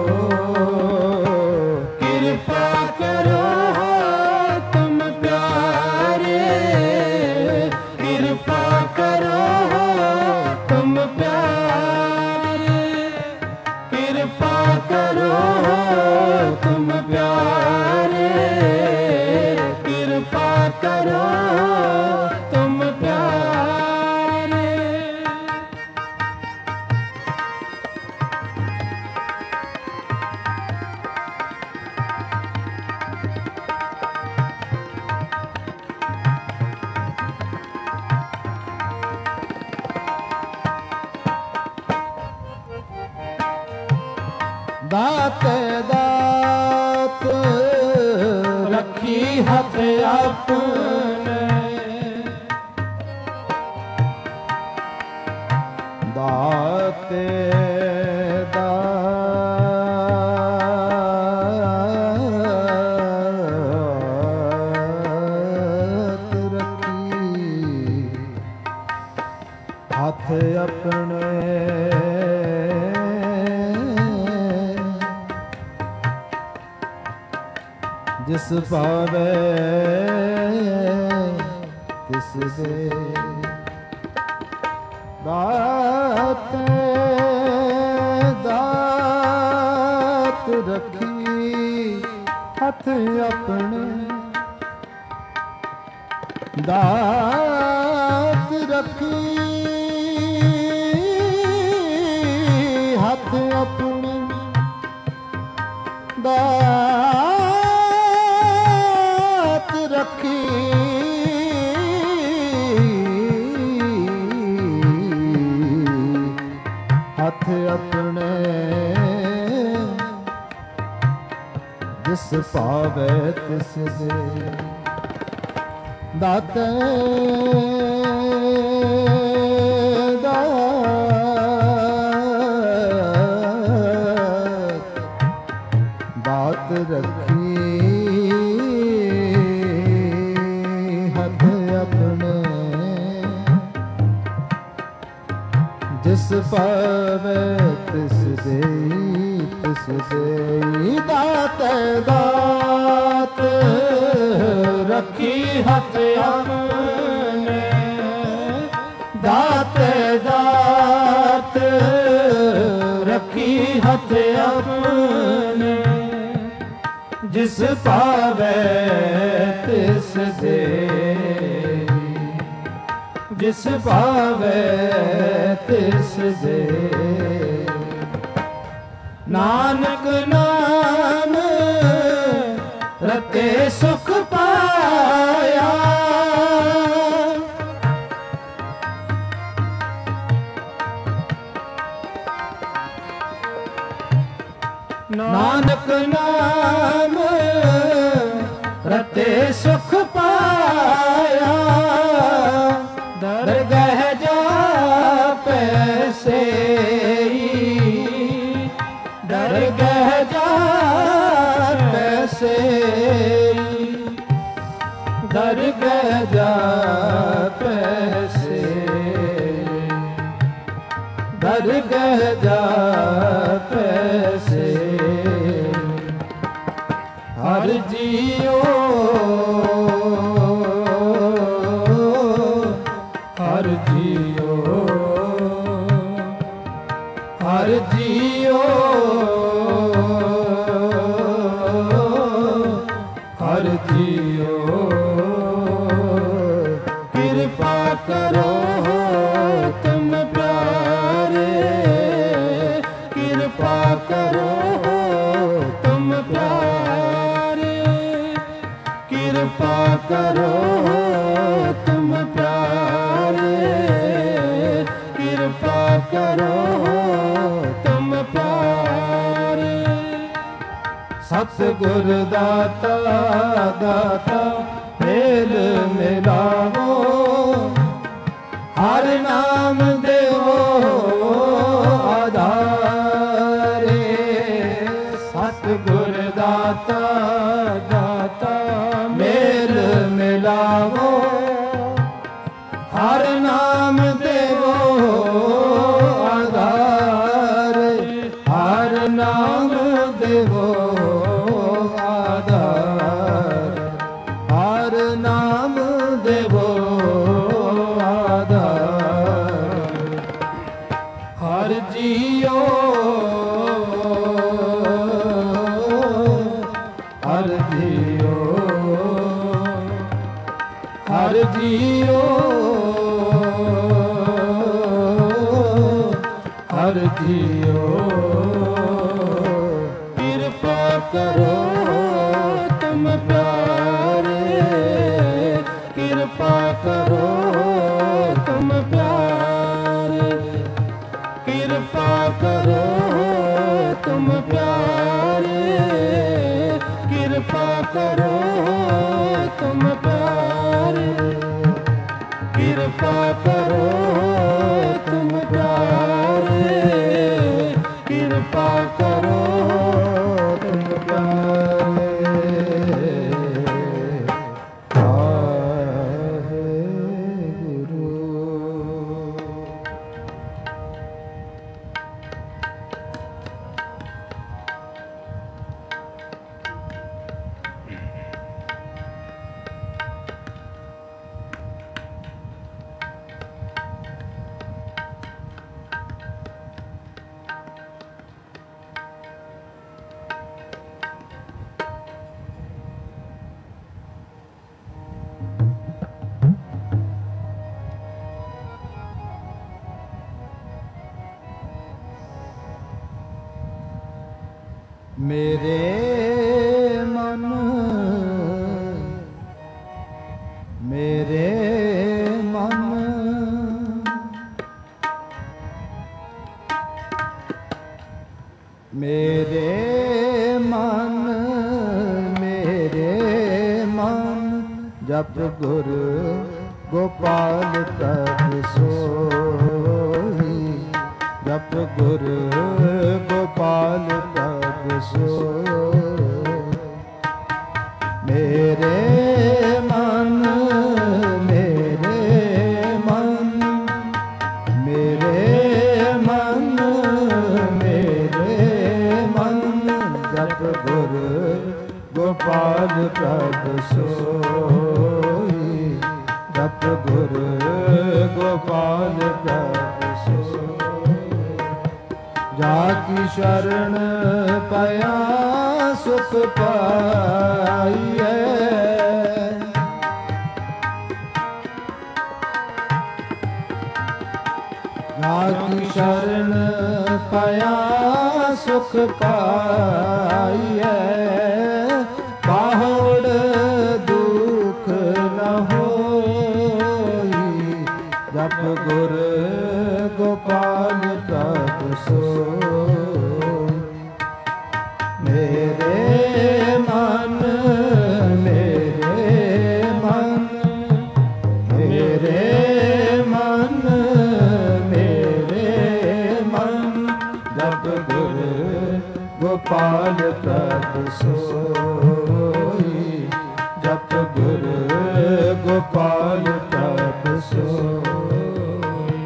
Speaker 1: ਕਿਰਪਾ ਕਰੋ ਤੁਮ ਪਿਆਰੇ ਕਿਰਪਾ ਕਰੋ ਤੁਮ ਪਿਆਰੇ ਕਿਰਪਾ ਕਰੋ ਤੁਮ ਪਿਆਰੇ ਕਿਰਪਾ ਕਰੋ ਤੁਮ ਪਿਆਰੇ ਦਾਤ ਦਾਤ ਰੱਖੀ ਹੱਥ ਆਪਣੇ ਦਾਤ ਦਾਤ ਰੱਖੀ ਹੱਥ ਆਪਣੇ ਜਿਸ ਭਾਵੇ ਤਿਸ ਦੇ ਦਾਤ ਦਾਤ ਰੱਖੀ ਹੱਥ ਆਪਣੇ ਦਾਤ ਰੱਖੀ ਹੱਥ ਆਪਣੇ ਦਾਤ ਰੱਖੀ ਹੱਥ ਆਪਣੇ ਜਿਸ ਪਾਵੇ ਤਿਸ ਦੇ ਦਾਤ ਦਾਤ ਰੱਖੀ ਹੱਥ ਆਪਣੇ ਜਿਸ ਪਾਵੇ ਤਿਸ ਦੇ ਦਾਤ ਦਾਤ ਰੱਖੀ ਹੱਥ ਆਪਣੇ ਦਾਤ ਦਾਤ ਰੱਖੀ ਹੱਥ ਆਪਣੇ ਜਿਸ ਪਾਵੇ ਤਿਸ ਦੇ ਜਿਸ ਪਾਵੇ ਤਿਸ ਦੇ ਨਾਨਕ ਨਾਮ ਰਤੇ ਸੁਖ ਪਾਇਆ ਨਾਨਕ ਨਾਮ ਰਤੇ ਸੁਖ ਪਾਇਆ ਦਰਗਹ ਜਾ ਪੈਸੇ ਦਰਗਹ ਜਾ ਪੈਸੇ ਦਰਗਹ ਜਾ ਪੈਸੇ ਦਰਗਹ ਜਾ ਪੈਸੇ ਹਰ ਜੀਓ ਹਰ ਜੀਓ ਹਰ ਜੀਓ ਹਰ ਜੀਓ ਕਿਰਪਾ ਕਰੋ ਤੁਮ ਪਿਆਰੇ ਕਿਰਪਾ ਕਰੋ ਤੁਮ ਪਿਆਰੇ ਕਿਰਪਾ ਕਰੋ ਤੁਮ ਪਿਆਰੇ ਕਿਰਪਾ ਕਰੋ ਤੁਮ ਪਿਆਰੇ ਸਤਿਗੁਰ ਦਾਤਾ ਦਾਤਾ ਮੇਲ ਮਿਲਾਵੋ ਹਰ ਨਾਮ ਦੇਵੋ ਆਧਾਰ ਸਤਿਗੁਰ ਦਾਤਾ ਦਾਤਾ ਮੇਲ ਮਿਲਾਵੋ ਹਰ ਨਾਮ ਦੇਵੋ ਆਧਾਰ ਹਰ ਨਾਮ ਦੇਵੋ ਆਧਾਰ ਹਰ ਨਾਮ ਦੇਵੋ ਆਧਾਰ ਹਰ ਜੀਓ ਹਰ ਜੀਓ ਹਰ ਜੀਓ ਹਰ ਜੀਓ ਕਿਰਪਾ ਕਰੋ ਤੁਮ ਪਿਆਰੇ ਕਿਰਪਾ ਕਰੋ ਤੁਮ ਪਿਆਰੇ ਕਿਰਪਾ ਕਰੋ ਤੁਮ ਪਿਆਰੇ ਕਿਰਪਾ ਕਰੋ ਤੁਮ ਪਿਆਰੇ ਕਿਰਪਾ ਕਰੋ ਤੁਮ ਪਿਆਰੇ ਕਿਰਪਾ ਕਰੋ ਤੁਮ ਪਿਆਰੇ ਵਾਹਿਗੁਰੂ। ਮੇਰੇ ਮਨ ਮੇਰੇ ਮਨ ਮੇਰੇ ਮਨ ਮੇਰੇ ਮਨ ਜਪ ਗੁਰ ਗੋਪਾਲ ਤਪ ਸੋਈ ਜਪ ਗੁਰ ਗੋਪਾਲ ਤਪ ਸੋਈ ਮੇਰੇ ਮਨ ਮੇਰੇ ਮਨ ਮੇਰੇ ਮਨ ਮੇਰੇ ਮਨ ਜਪ ਗੁਰ ਗੋਪਾਲ ਤਪ ਸੋਈ ਜਪ ਗੁਰ ਗੋਪਾਲ ਤਪ ਸੋਈ ਜਾ ਕੀ ਸ਼ਰਨ ਪਿਆ ਸੁਖ ਪਾਈਐ ਜਾ ਕੀ ਸ਼ਰਨ ਪਿਆ ਸੁਖ ਪਾਈਐ ਬਾਹੜ ਦੁਖ ਨ ਹੋਈ ਜਪ ਗੁਰ ਗੋਪਾਲ ਤਪ ਸੋਈ ਮੇਰੇ ਮਨ ਮੇਰੇ ਮਨ ਮੇਰੇ ਮਨ ਮੇਰੇ ਮਨ ਜਪ ਗੁਰ ਗੋਪਾਲ ਤਪ ਸੋਈ ਜਪ ਗੁਰ ਗੋਪਾਲ ਤਪ ਸੋਈ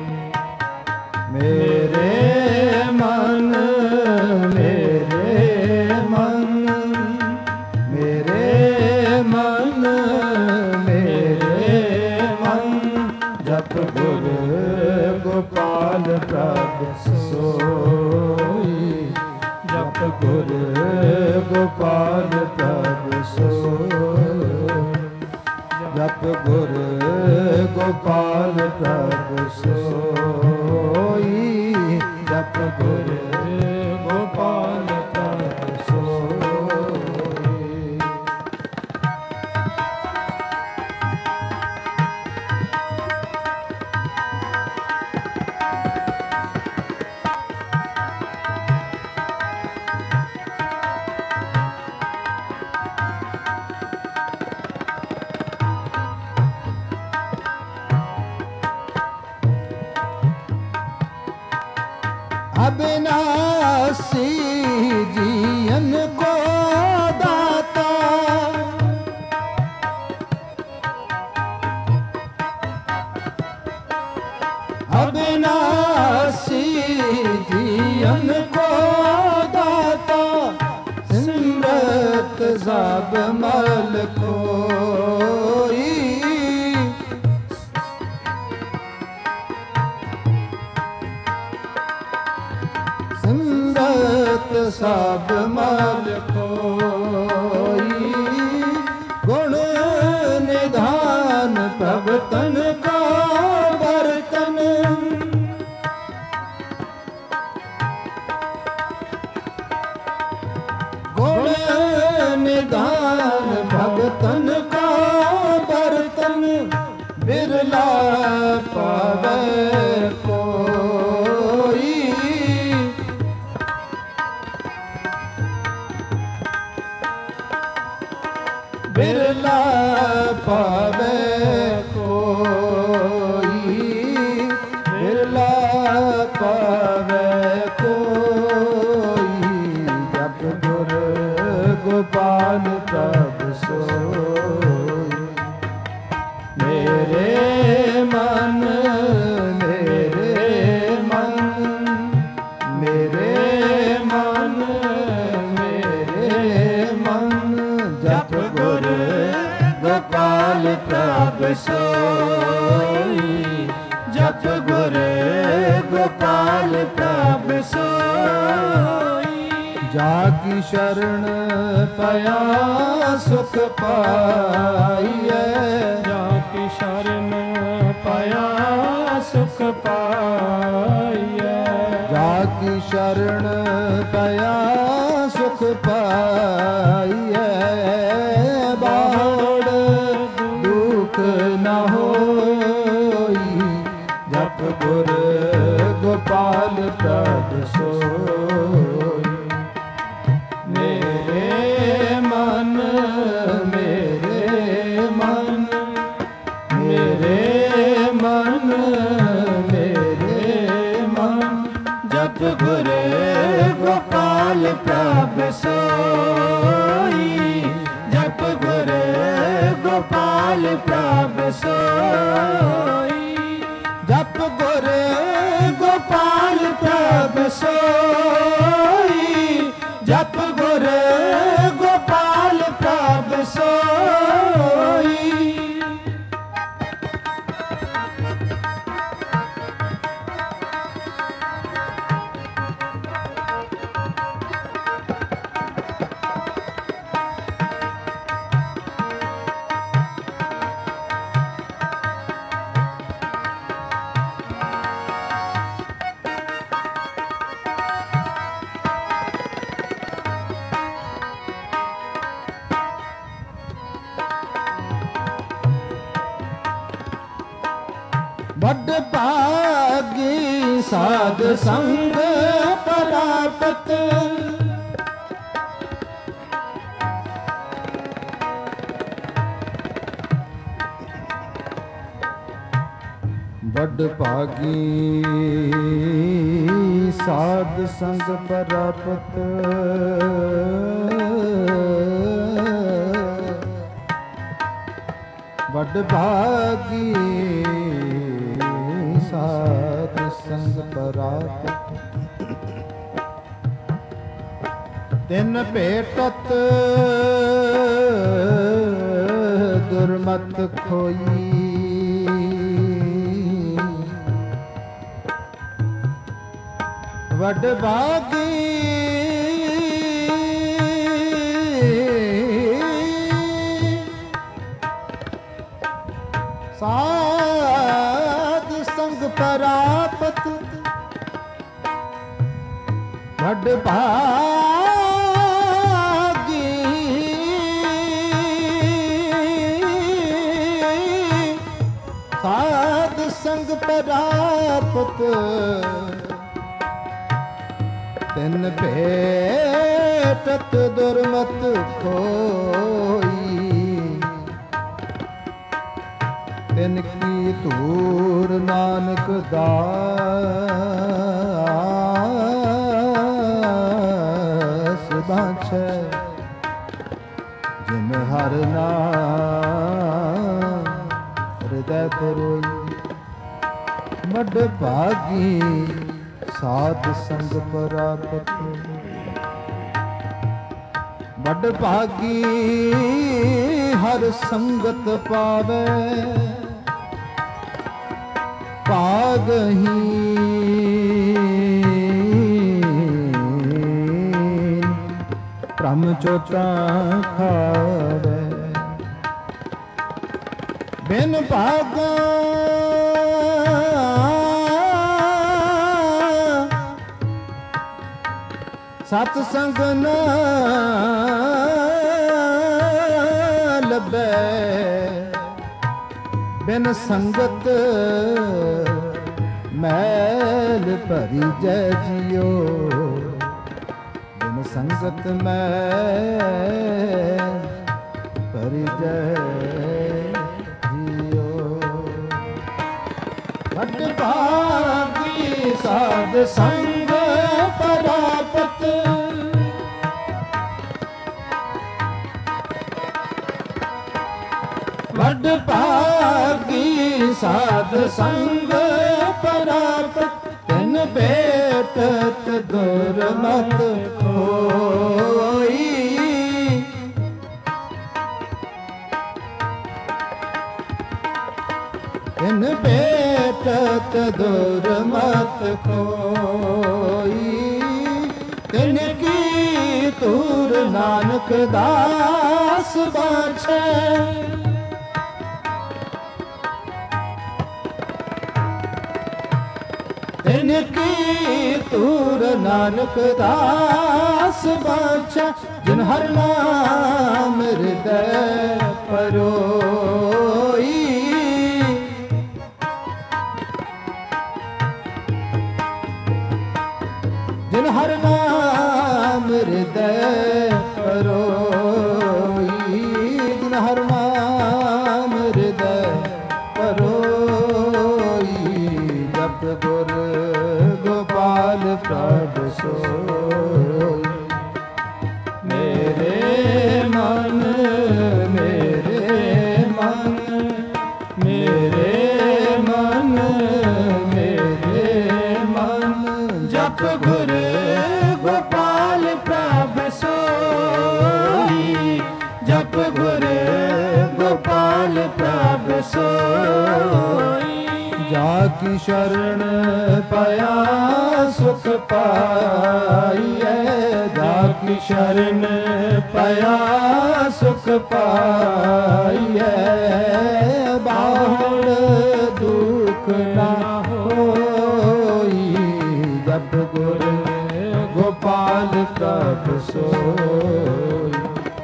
Speaker 1: ਮੇਰੇ ਮਨ ਮੇਰੇ ਮਨ ਮੇਰੇ ਮਨ ਮੇਰੇ ਮਨ ਜਪ ਗੁਰ ਗੋਪਾਲ ਤਪ ਸੋਈ ਜਪ ਗੁਰ ਗੋਪਾਲ ਤਪ ਸੋਈ ਜਪ ਗੁਰ ਗੋਪਾਲ ਤਪ ਸੋਈ ਜਪ ਗੁਰ ਗੋਪਾਲ ਤਪ ਸੋਈ अविनाशी जीवन को सब मल खोई सिमरत सब मल खोई गुण निधान भगतन का बर्तन गुण निधान भगतन का बर्तन बिरला पावे कोई बिरला पावे कोई बिरला पावे कोई जप गुर गोपाल प्रभ सोई मेरे मन मेरे मन मेरे मन मेरे मन जप गुर गोपाल प्रभ सोई जप गुर गोपाल प्रभ सोई जाकी शरण पया सुख पाइए जाकी शरण पया सुख पाइए जाकी शरण पया सुख पाइए बाड़ दुख न होई जप गुर गोपाल प्रभ सोई मेरे मन मेरे मन मेरे मन मेरे मन जप गुर गोपाल प्रभ सोई जप गुर गोपाल प्रभ सोई जप गुर गोपाल प्रभ सोई जप गुर गोपाल प्रभ सोई बड़ भागी साध संग परापत बड़ भागी साध संग परापत बड़ भागी साध संग परापत तिन भेटत दुर्मत खोई वड भागी साध संग परापत वड भागी साध संग परापत तिन भेटत दुर्मत खोई तिन की धूर नानक दास बाछै जिन हर नाम हृदय तरोई मड भागी साध संग परापत ਵੱਡ ਭਾਗੀ ਹਰ ਸੰਗਤ ਪਾਵੇ, ਭਾਗਹੀਨ ਭ੍ਰਮ ਚੋਟਾ ਖਾਵੇ। ਬਿਨ ਭਾਗਾ ਸਤ ਸੰਗ ਨ ਲੱਭੈ, ਬਿਨ ਸੰਗਤ ਮੈਲ ਭਰੀ ਜੈ ਜਿਉ, ਬਿਨ ਸੰਗਤ ਮੈਲ ਭਰੀ ਜੈ ਜਿਉ। ਵੱਡ ਭਾਗੀ ਸਾਧ ਸੰਗ ਪਰਾਪਤ, ਵੱਡ ਭਾਗੀ ਸਾਧ ਸੰਗ ਪਰਾਪਤ, ਤਿਨ ਭੇਟਤ ਦੁਰਮਤ ਹੋਈ। ਤਿਨ ਭੇਟਤ ਦੁਰਮਤ ਖੋਈ। ਤਿਨ ਕੀ ਤੂਰ ਨਾਨਕ ਦਾਸ ਬਾਛੈ, ਤਿਨ ਕੀ ਤੂਰ ਨਾਨਕ ਦਾਸ ਬਾਛੈ। ਜਿਨ ਹਰਿ ਨਾਮ ਹਿਰਦੈ ਪਰੋਈ, ਜਿਨ ਹਰਿ ਨਾਮ ਹਿਰਦੈ ਪਰੋਈ, ਜਿਨ ਹਰਿ ਨਾਮ ਹਿਰਦੈ ਪਰੋਈ। ਜਪ ਗੁਰ ਗੋਪਾਲ ਪ੍ਰਭ ਸੋਈ, ਮੇਰੇ ਮਨ ਮੇਰੇ ਮਨ ਮੇਰੇ ਮਨ ਮੇਰੇ ਮਨ। ਜਪ ਗੁਰ ਗੋਪਾਲ ਪ੍ਰਭ ਸੋਈ, ਜਪ ਗੁਰ ਗੋਪਾਲ ਪ੍ਰਭ ਸੋਈ। ਜਾ ਕੀ ਸ਼ਰਨ ਪਾਇਆ ਸੁਖ ਪਾਈਐ, ਜਾ ਕੀ ਸ਼ਰਨ ਪਾਇਆ ਸੁਖ ਪਾਈਐ। ਬਾਹਰ ਦੁਖ ਨਾ ਹੋਈ, ਜਪ ਗੁਰ ਗੋਪਾਲ ਪ੍ਰਭ ਸੋਈ।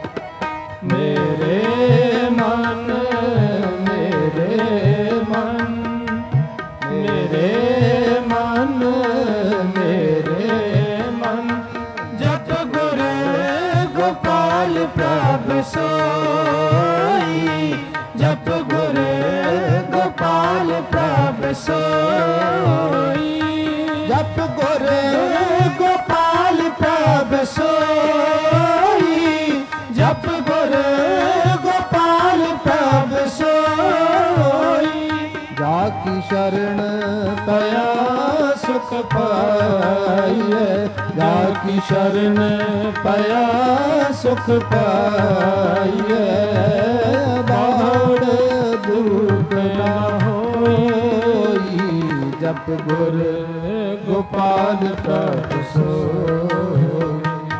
Speaker 1: ਮੇਰੇ ਮਨ ਮੇਰੇ ਮਨ ਮੇਰੇ ਮਨ ਮੇਰੇ ਮਨ। ਜਪ ਗੁਰ ਗੋਪਾਲ ਪ੍ਰਭ ਸੋਈ, ਜਪ ਗੁਰ ਗੋਪਾਲ ਪ੍ਰਭ ਸੋਈ। ਜਪ ਗੁਰ ਗੋਪਾਲ ਪ੍ਰਭ ਸੋਈ, ਜਪ ਗੁਰ ਗੋਪਾਲ ਪ੍ਰਭ ਸੋਈ। ਜਾ ਕੀ ਸ਼ਰਨ ਪਾਇਆ ਸੁਖ ਪਾਈਐ, ਜਾ ਕੀ ਸ਼ਰਨ ਪਾਇਆ ਸੁਖ ਪਾਈਐ। ਬਾਹਰ ਦੁਖ ਨਾ ਹੋਈ, ਜਪ ਗੁਰ ਗੋਪਾਲ ਪ੍ਰਭ ਸੋਈ।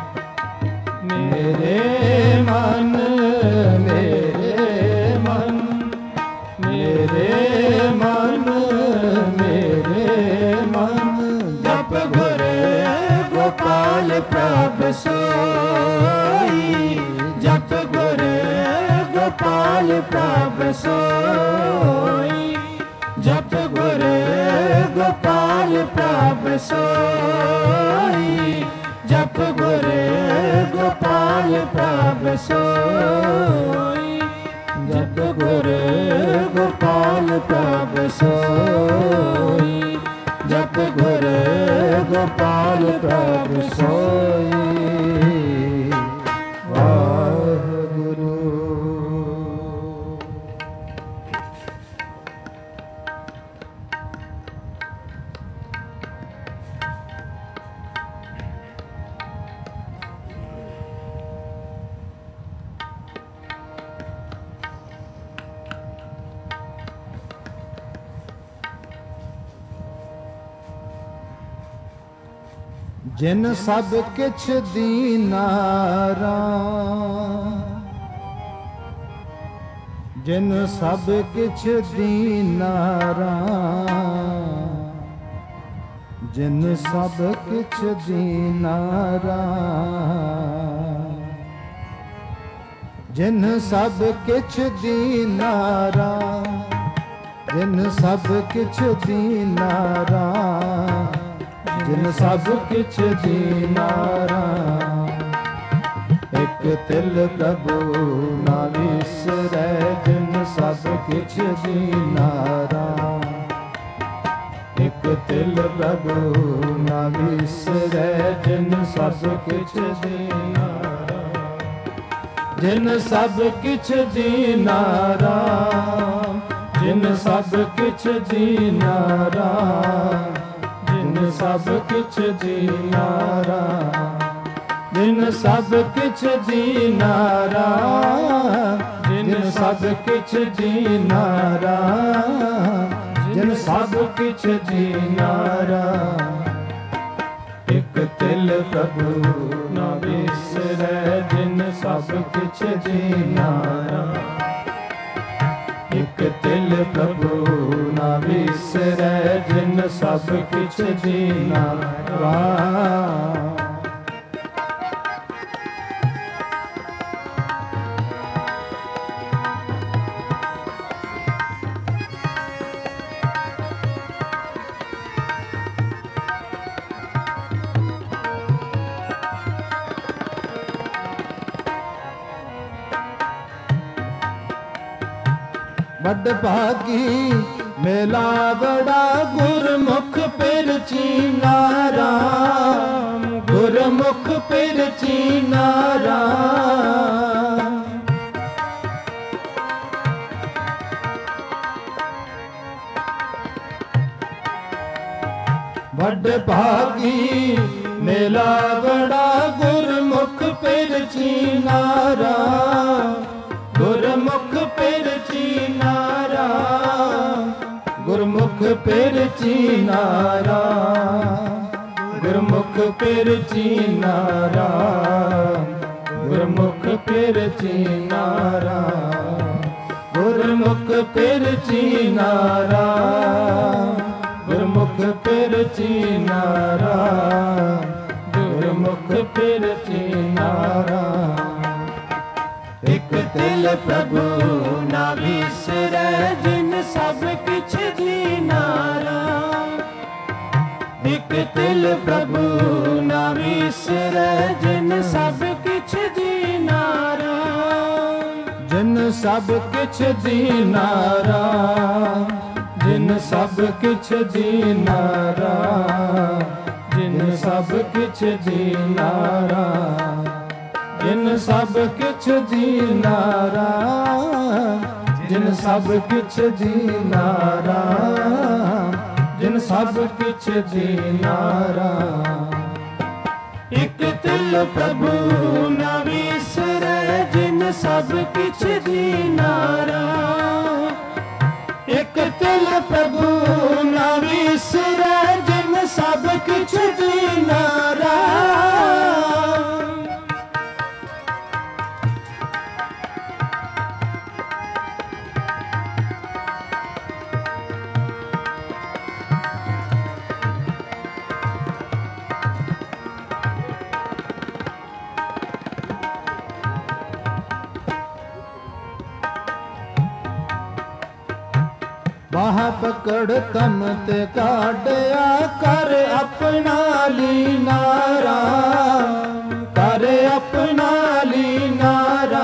Speaker 1: ਮੇਰੇ ਮਨ ਮੇਰੇ ਮਨ ਮੇਰੇ ਮਨ ਮੇਰੇ ਮਨ। ਜਪ ਗੁਰ ਗੋਪਾਲ ਪ੍ਰਭ ਸੋਈ, ਜਪ ਗੁਰ ਗੋਪਾਲ ਪ੍ਰਭ ਸੋਈ। ਜਪ ਗੁਰ ਗੋਪਾਲ ਪ੍ਰਭ ਸੋਈ, ਜਪ ਗੁਰ ਗੋਪਾਲ ਪ੍ਰਭ ਸੋਈ। ਜਪ ਗੁਰ ਗੋਪਾਲ ਪ੍ਰਭ ਸੋਈ, ਜਪ ਗੁਰ ਗੋਪਾਲ ਪ੍ਰਭ ਸੋਈ। ਵਾਹਿਗੁਰੂ। ਜਿਨ ਸਭ ਕਿਛ ਦੀਨਾਰਾ, ਜਿਨ ਸਭ ਕਿਛ ਦੀਨਾਰਾ, ਜਿਨ ਸਭ ਕਿਛ ਦੀਨਾਰਾ, ਜਿਨ ਸਭ ਕਿਛ ਦੀਨਾਰਾ, ਜਿਨ ਸਭ ਕਿਛ ਦੀਨਾਰਾ, ਜਿਨ ਸਭ ਕਿਛ ਦੀਨਾਰਾ। ਇਕ ਤਿਲ ਪ੍ਰਭੂ ਨਾ ਵਿਸਰੈ, ਜਿਨ ਸਭ ਕਿਛ ਦੀਨਾਰਾ। ਇਕ ਤਿਲ ਪ੍ਰਭੂ ਨਾ ਵਿਸਰੈ, ਜਿਨ ਸਭ ਕਿਛ ਦੀਨਾਰਾ। ਜਿਨ ਸਭ ਕਿਛ ਦੀਨਾਰਾ, ਜਿਨ ਸਭ ਕਿਛ ਦੀਨਾਰਾ, ਜਿਨ ਸਭ ਕਿਛ ਦੀਨਾਰਾ, ਜਿਨ ਸਭ ਕਿਛ ਦੀਨਾਰਾ, ਜਿਨ ਸਭ ਕਿਛ ਦੀਨਾਰਾ, ਜਿਨ ਸਭ ਕਿਛ ਦੀਨਾਰਾ। ਇਕ ਤਿਲ ਪ੍ਰਭੂ ਨਾ ਵਿਸਰੈ, ਜਿਨ ਸਭ ਕਿਛ ਦੀਨਾਰਾ। ਇਕ ਤਿਲ ਪ੍ਰਭੂ ਨਾ ਵਿਸਰੈ, ਜਿਨ ਸਭ ਕਿਛ ਦੀਨਾਰਾ। ਵੱਡ ਭਾਗੀ ਮੇਲਾ ਬੜਾ, ਗੁਰਮੁਖ ਪਿਰਚੀ ਨਾਰਾ, ਗੁਰਮੁਖ ਪਿਰਚੀ ਨਾਰਾ। ਵੱਡ ਭਾਗੀ ਮੇਲਾ ਬੜਾ, ਗੁਰਮੁਖ ਪਿਰਚੀ ਨਾਰਾ, ਗੁਰਮੁਖ ਪਿਰਚੀ ਨਾਰਾ, ਗੁਰਮੁਖ ਪਿਰਚੀ ਨਾਰਾ, ਗੁਰਮੁਖ ਪਿਰਚੀ ਨਾਰਾ, ਗੁਰਮੁਖ ਪਿਰਚੀ ਨਾਰਾ, ਗੁਰਮੁਖ ਪਿਰਚੀ ਨਾਰਾ, ਗੁਰਮੁਖ ਪਿਰਚੀ ਨਾਰਾ, ਗੁਰਮੁਖ ਪਿਰਚੀ ਨਾਰਾ। ਇਕ ਤਿਲ ਪ੍ਰਭੂ ਨਾ ਵਿਸਰੈ, ਜਿਨ ਸਭ ਕਿਛ ਦੀਨਾਰਾ। ਇਕ ਤਿਲ ਪ੍ਰਭੂ ਨਾ ਵਿਸਰੈ, ਜਿਨ ਸਭ ਕਿਛ ਦੀਨਾਰਾ। ਜਿਨ ਸਭ ਕਿਛ ਦੀਨਾਰਾ, ਜਿਨ ਸਭ ਕਿਛ ਦੀਨਾਰਾ, ਜਿਨ ਸਭ ਕਿਛ ਦੀਨਾਰਾ, ਜਿਨ ਸਭ ਕਿਛ ਦੀਨਾਰਾ, ਜਿਨ ਸਭ ਕਿਛ ਦੀਨਾਰਾ, ਜਿਨ ਸਭ ਕਿਛ ਦੀਨਾਰਾ। ਇਕ ਤਿਲ ਪ੍ਰਭੂ ਨਾ ਵਿਸਰੈ, ਜਿਨ ਸਭ ਕਿਛ ਦੀਨਾਰਾ। ਇਕ ਤਿਲ ਪ੍ਰਭੂ ਨਾ ਵਿਸਰੈ, ਜਿਨ ਸਭ ਕਿਛ ਦੀਨਾਰਾ। ਬਾਹ ਪਕੜ ਤਮ ਤੇ ਕਾਢਿਆ, ਕਰ ਆਪਣਾ ਲੀਨਾਰਾ, ਕਰ ਆਪਣਾ ਲੀਨਾਰਾ।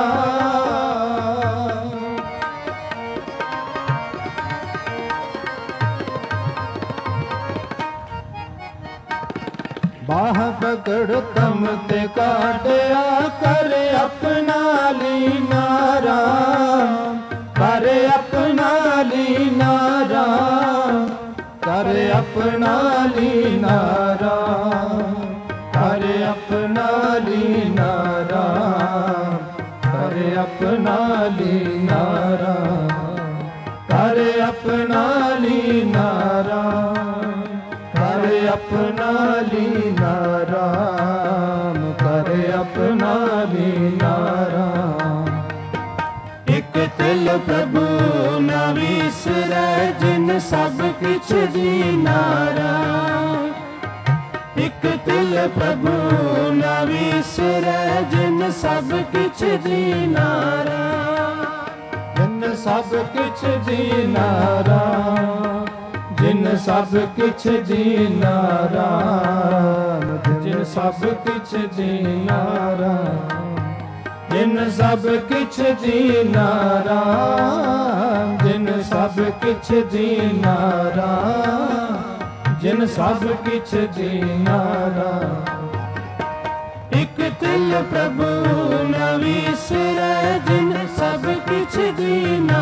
Speaker 1: ਬਾਹ ਪਕੜ ਤਮ ਤੇ ਕਾਢਿਆ, ਕਰ ਆਪਣਾ ਲੀਨਾਰਾ, ਕਰ ਆਪਣਾ ਲੀਨਾਰਾ, ਕਰ ਆਪਣਾ ਲੀਨਾਰਾ, ਕਰ ਆਪਣਾ ਲੀਨਾਰਾ, ਕਰ ਆਪਣਾ ਲੀਨਾਰਾ, ਕਰ ਆਪਣਾ ਲੀਨਾਰਾ, ਕਰ अपना लीना राम, करे अपना लीना राम।
Speaker 2: एक तिल प्रभु न विसरै, जिन सब किछ दीना राम। एक तिल प्रभु न विसरै, जिन सब किछ दीना राम।
Speaker 1: जिन सब किछ दीना राम, जिन सब किछ दीना राम, जिन सब किछ दीना राम। जिन सब किछ दीना राम, जिन सब किछ दीना राम, जिन सब किछ दीना राम।
Speaker 2: एक तिल प्रभु न विसरै, जिन सब किछ दीना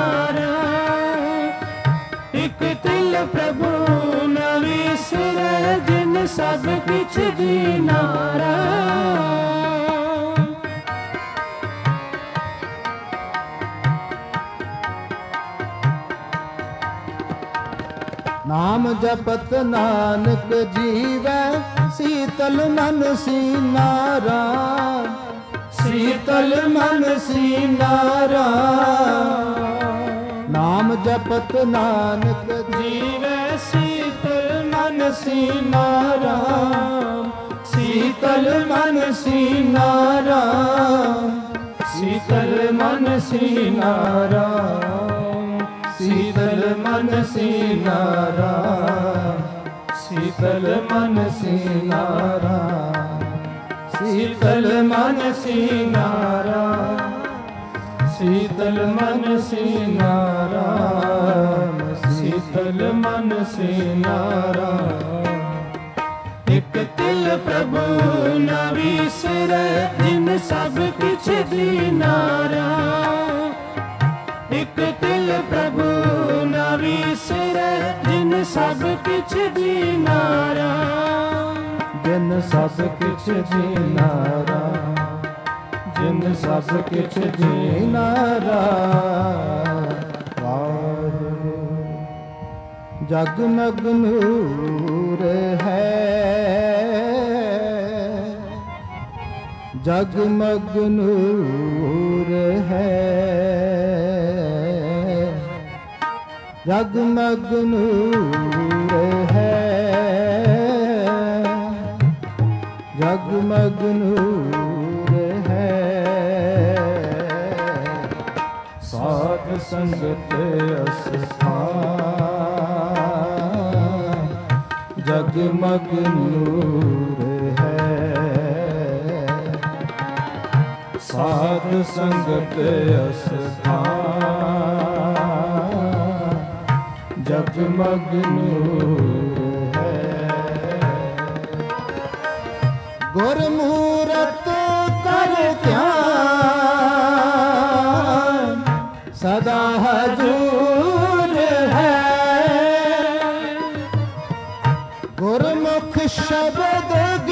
Speaker 2: राम। एक तिल प्रभु न विसरै, जिन सब किछ दीना राम।
Speaker 1: नाम जपत नानक जीवै, शीतल मन सीना राम, शीतल मन सीना राम। नाम जपत नानक जीवै, शीतल मन सीना राम, शीतल मन सीना राम, शीतल मन सीना राम, शीतल मन सीना राम, शीतल मन सीना राम, शीतल मन सीना राम, शीतल मन सीना राम, शीतल मन सीना राम।
Speaker 2: एक तिल प्रभु न विसरै, जिन सब किछ दीना राम। एक तिल प्रभु न विसरै, जिन सब किछ दीना राम।
Speaker 1: जिन सब किछ दीना राम, जिन सब किछ दीना राम। जगमग नूर है, जगमग नूर है, जगमग नूर है, जगमग नूर है। साध संगत अस्थान, जगमग नूर है। साध संगत अस्थान, जगमग नूर है। गुरमूरत कर ध्यान, सदा हजूर है। गुरमुख शब्द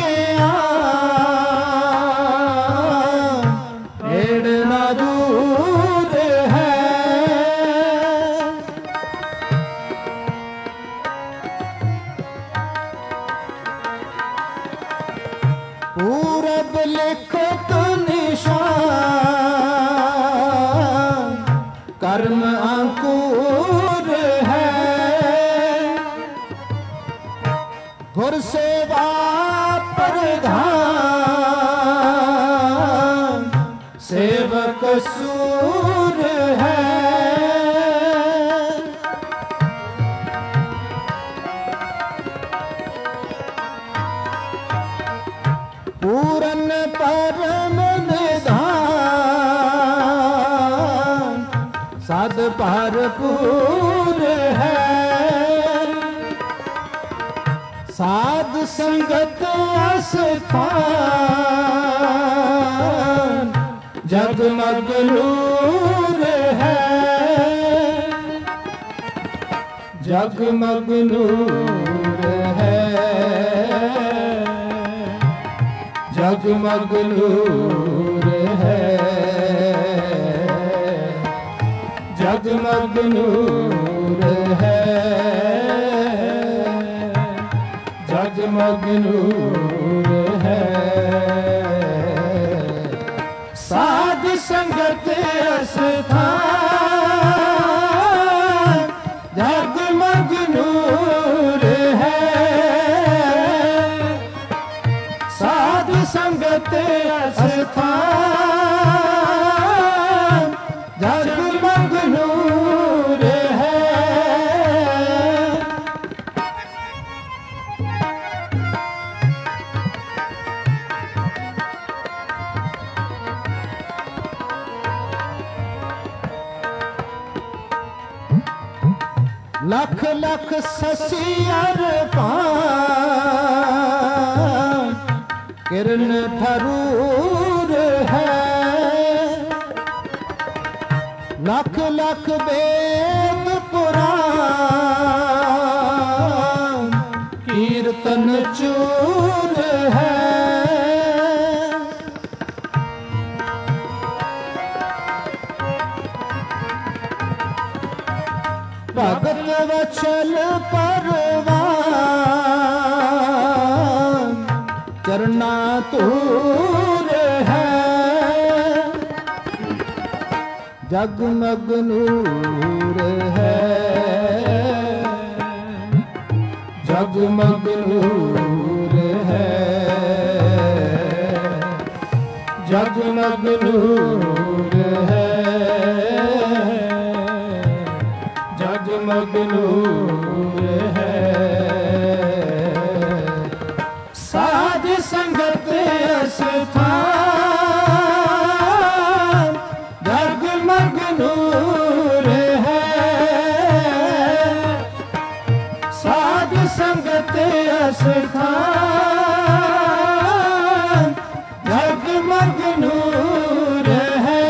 Speaker 1: ज्ञान, नेड़ न दूर है। पूरब लिखत निशान, कर्म अंकुर है। गुर सेवा प्रधान, सेवक सूर है। पूरन परम निधान, सद भरपूर है। साध संगत अस्थान, जगमग नूर है। जगमग नूर है, जगमग नूर है। जगमग नूर है, जगमग ਨੂਰ ਹੈ। ਸਾਧ ਸੰਗਤ ਅਸਥਾਨ ਜਗਮਗ ਨੂਰ ਹੈ। ਸਾਧ ਸੰਗਤ ਅਸਥਾਨ ਜਗਮਗ ਨੂਰ ਹੈ। ਲੱਖ ਲੱਖ ਸਸੀਅਰ ਪਾਨ ਕਿਰਨ ਠਰੂਰ ਹੈ। ਲੱਖ ਲੱਖ ਵੇਦ ਪੁਰਾਨ ਕੀਰਤਨ ਚੂਰ ਹੈ। ਭਗਤ ਵਚਨ ਪਰਵਾਨ ਚਰਨਾ ਧੂਰ ਹੈ। ਜਗਮਗ ਨੂਰ ਹੈ। ਜਗਮਗ ਨੂਰ ਹੈ। ਜਗਮਗ ਨੂਰ ਹੈ। ਜਗਮਗ ਨੂਰ ਹੈ। ਸਾਧ ਸੰਗਤ ਅਸਥਾਨ ਜਗਮਗ ਨੂਰ ਹੈ। ਸਾਧ ਸੰਗਤ ਅਸਥਾਨ ਜਗਮਗ ਨੂਰ ਹੈ।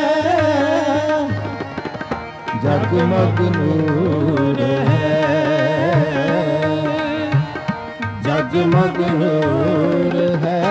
Speaker 1: ਜਗਮਗ ਨੂਰ ਹੈ। ਜਗਮਗ ਨੂਰ ਹੈ।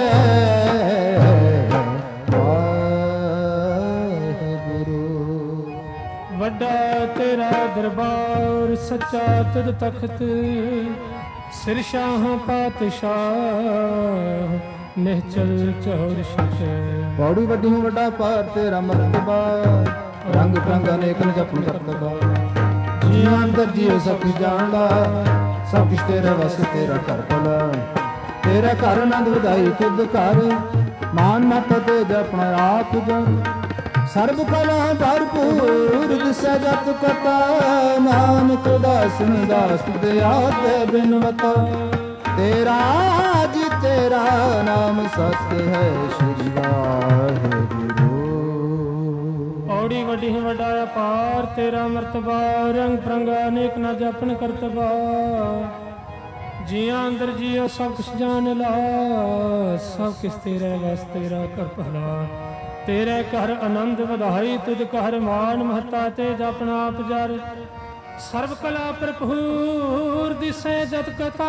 Speaker 1: ਵਾਹਿਗੁਰੂ।
Speaker 2: ਵੱਡਾ ਤੇਰਾ ਦਰਬਾਰ ਸੱਚਾ ਤੁਧ ਤਖਤ ਸਿਰ ਸ਼ਾਹ ਪਾਤਸ਼ਾਹ ਨਿਹਚਲ ਚੌਰ ਸ਼ਿਸ਼।
Speaker 1: ਬੜੀ ਵੱਡੀ ਹੂੰ ਵੱਡਾ ਪਾਰ ਤੇਰਾ ਮਰਤਬਾ ਰੰਗ ਰੰਗ ਅਨੇਕ ਨ ਜਪਨ ਕਰਤਬਾ। ਜੀ ਅੰਦਰ ਜੀਉ ਸਭ ਕੁਛ ਜਾਣਦਾ ਸਭ ਕੁਛ ਤੇਰਾ ਵਸ ਤੇਰਾ ਘਰ ਭਲਾ। ਤੇਰਾ ਘਰ ਆਨੰਦ ਵਧਾਈ ਤੁਧ ਘਰ ਮਾਨ ਮਤ ਤੇ ਜਪਣਾ ਆਪ ਜਨ। ਸਰਬ ਕਲਾ ਭਰਪੂਰ ਦਿਸੈ ਜਤ ਕਤਾ ਨਾਨਕ ਦਾਸਨ ਦਾਸ ਦਿਆ ਤੇ ਬਿਨਵਤਾ। ਤੇਰਾ ਜੀ ਤੇਰਾ ਨਾਮ ਸਤ ਹੈ ਸ਼੍ਰੀ ਵਾਹਿਗੁਰੂ।
Speaker 2: ਔੜੀ ਵੱਡੀ ਵੱਡਾ ਅਪਾਰ ਤੇਰਾ ਮਰਤਬਾ ਰੰਗ ਪ੍ਰੰਗ ਅਨੇਕ ਨਾ ਜਪਨ ਕਰਤਬਾ। ਜੀਆਂ ਅੰਦਰ ਜੀਓ ਸਭ ਕੁਛ ਜਾਣ ਲਾ ਸਭ ਕਿਸ ਤੇਰਾ ਵਸ ਤੇਰਾ ਕਰ ਭਲਾ। ਤੇਰੇ ਘਰ ਆਨੰਦ ਵਧਾਈ ਤੁਧ ਘਰ ਮਾਨ ਮਹਤਾ ਤੇ ਜਪਣਾ ਆਪ ਜਰ। ਸਰਬ ਕਲਾ ਭਰਪੂਰ ਦਿਸੈ ਜਤ ਕਥਾ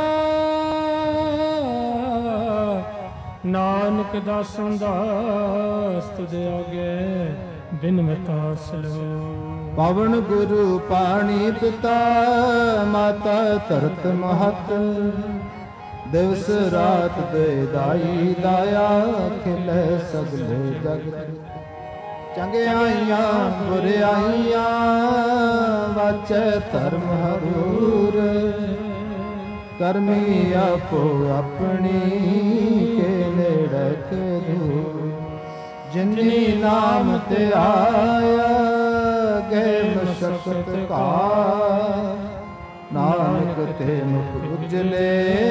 Speaker 2: ਨਾਨਕ ਦਾਸਨ ਦਾਸ ਤੁਧ ਆਗੇ ਬਿਨਵਤਾ ਸਲੋ।
Speaker 1: ਪਵਨ ਗੁਰੂ ਪਾਣੀ ਪਿਤਾ ਮਾਤਾ ਧਰਤ ਮਹਤ। ਦਿਵਸ ਰਾਤ ਦੇ ਦਾਈ ਦਾਇਆ ਖਿਲੇ ਸਗਲੇ ਜਗਤ। ਚੰਗਿਆਈਆਂ ਬੁਰਿਆਈਆਂ ਵਾਚੈ ਧਰਮ ਹਰੂਰ। ਕਰਮੀ ਆਪੋ ਆਪਣੀ ਕੇ ਨੇੜੇ ਦੂਰ। ਜਿਨੀ ਨਾਮ ਤੇ ਆਇਆ ਗਏ ਮਸ਼ਕਤ ਕਾ। ਨਾਨਕ ਤੇ ਮੁਖ ਉਜਲੇ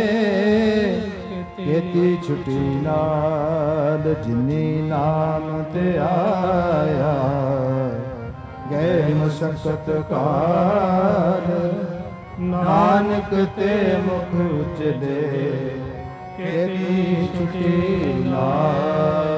Speaker 1: ਕੀਤੀ ਛੁਟੀ ਨਾਲ। ਜਿਨੀ ਨਾਮ ਤੇ ਆਇਆ ਗਏ ਮਸ਼ਕਤ ਕਾਲ। ਨਾਨਕ ਤੇ ਮੁਖ ਉਜਲੇ ਕੀਤੀ ਛੁਟੀ ਨਾਲ।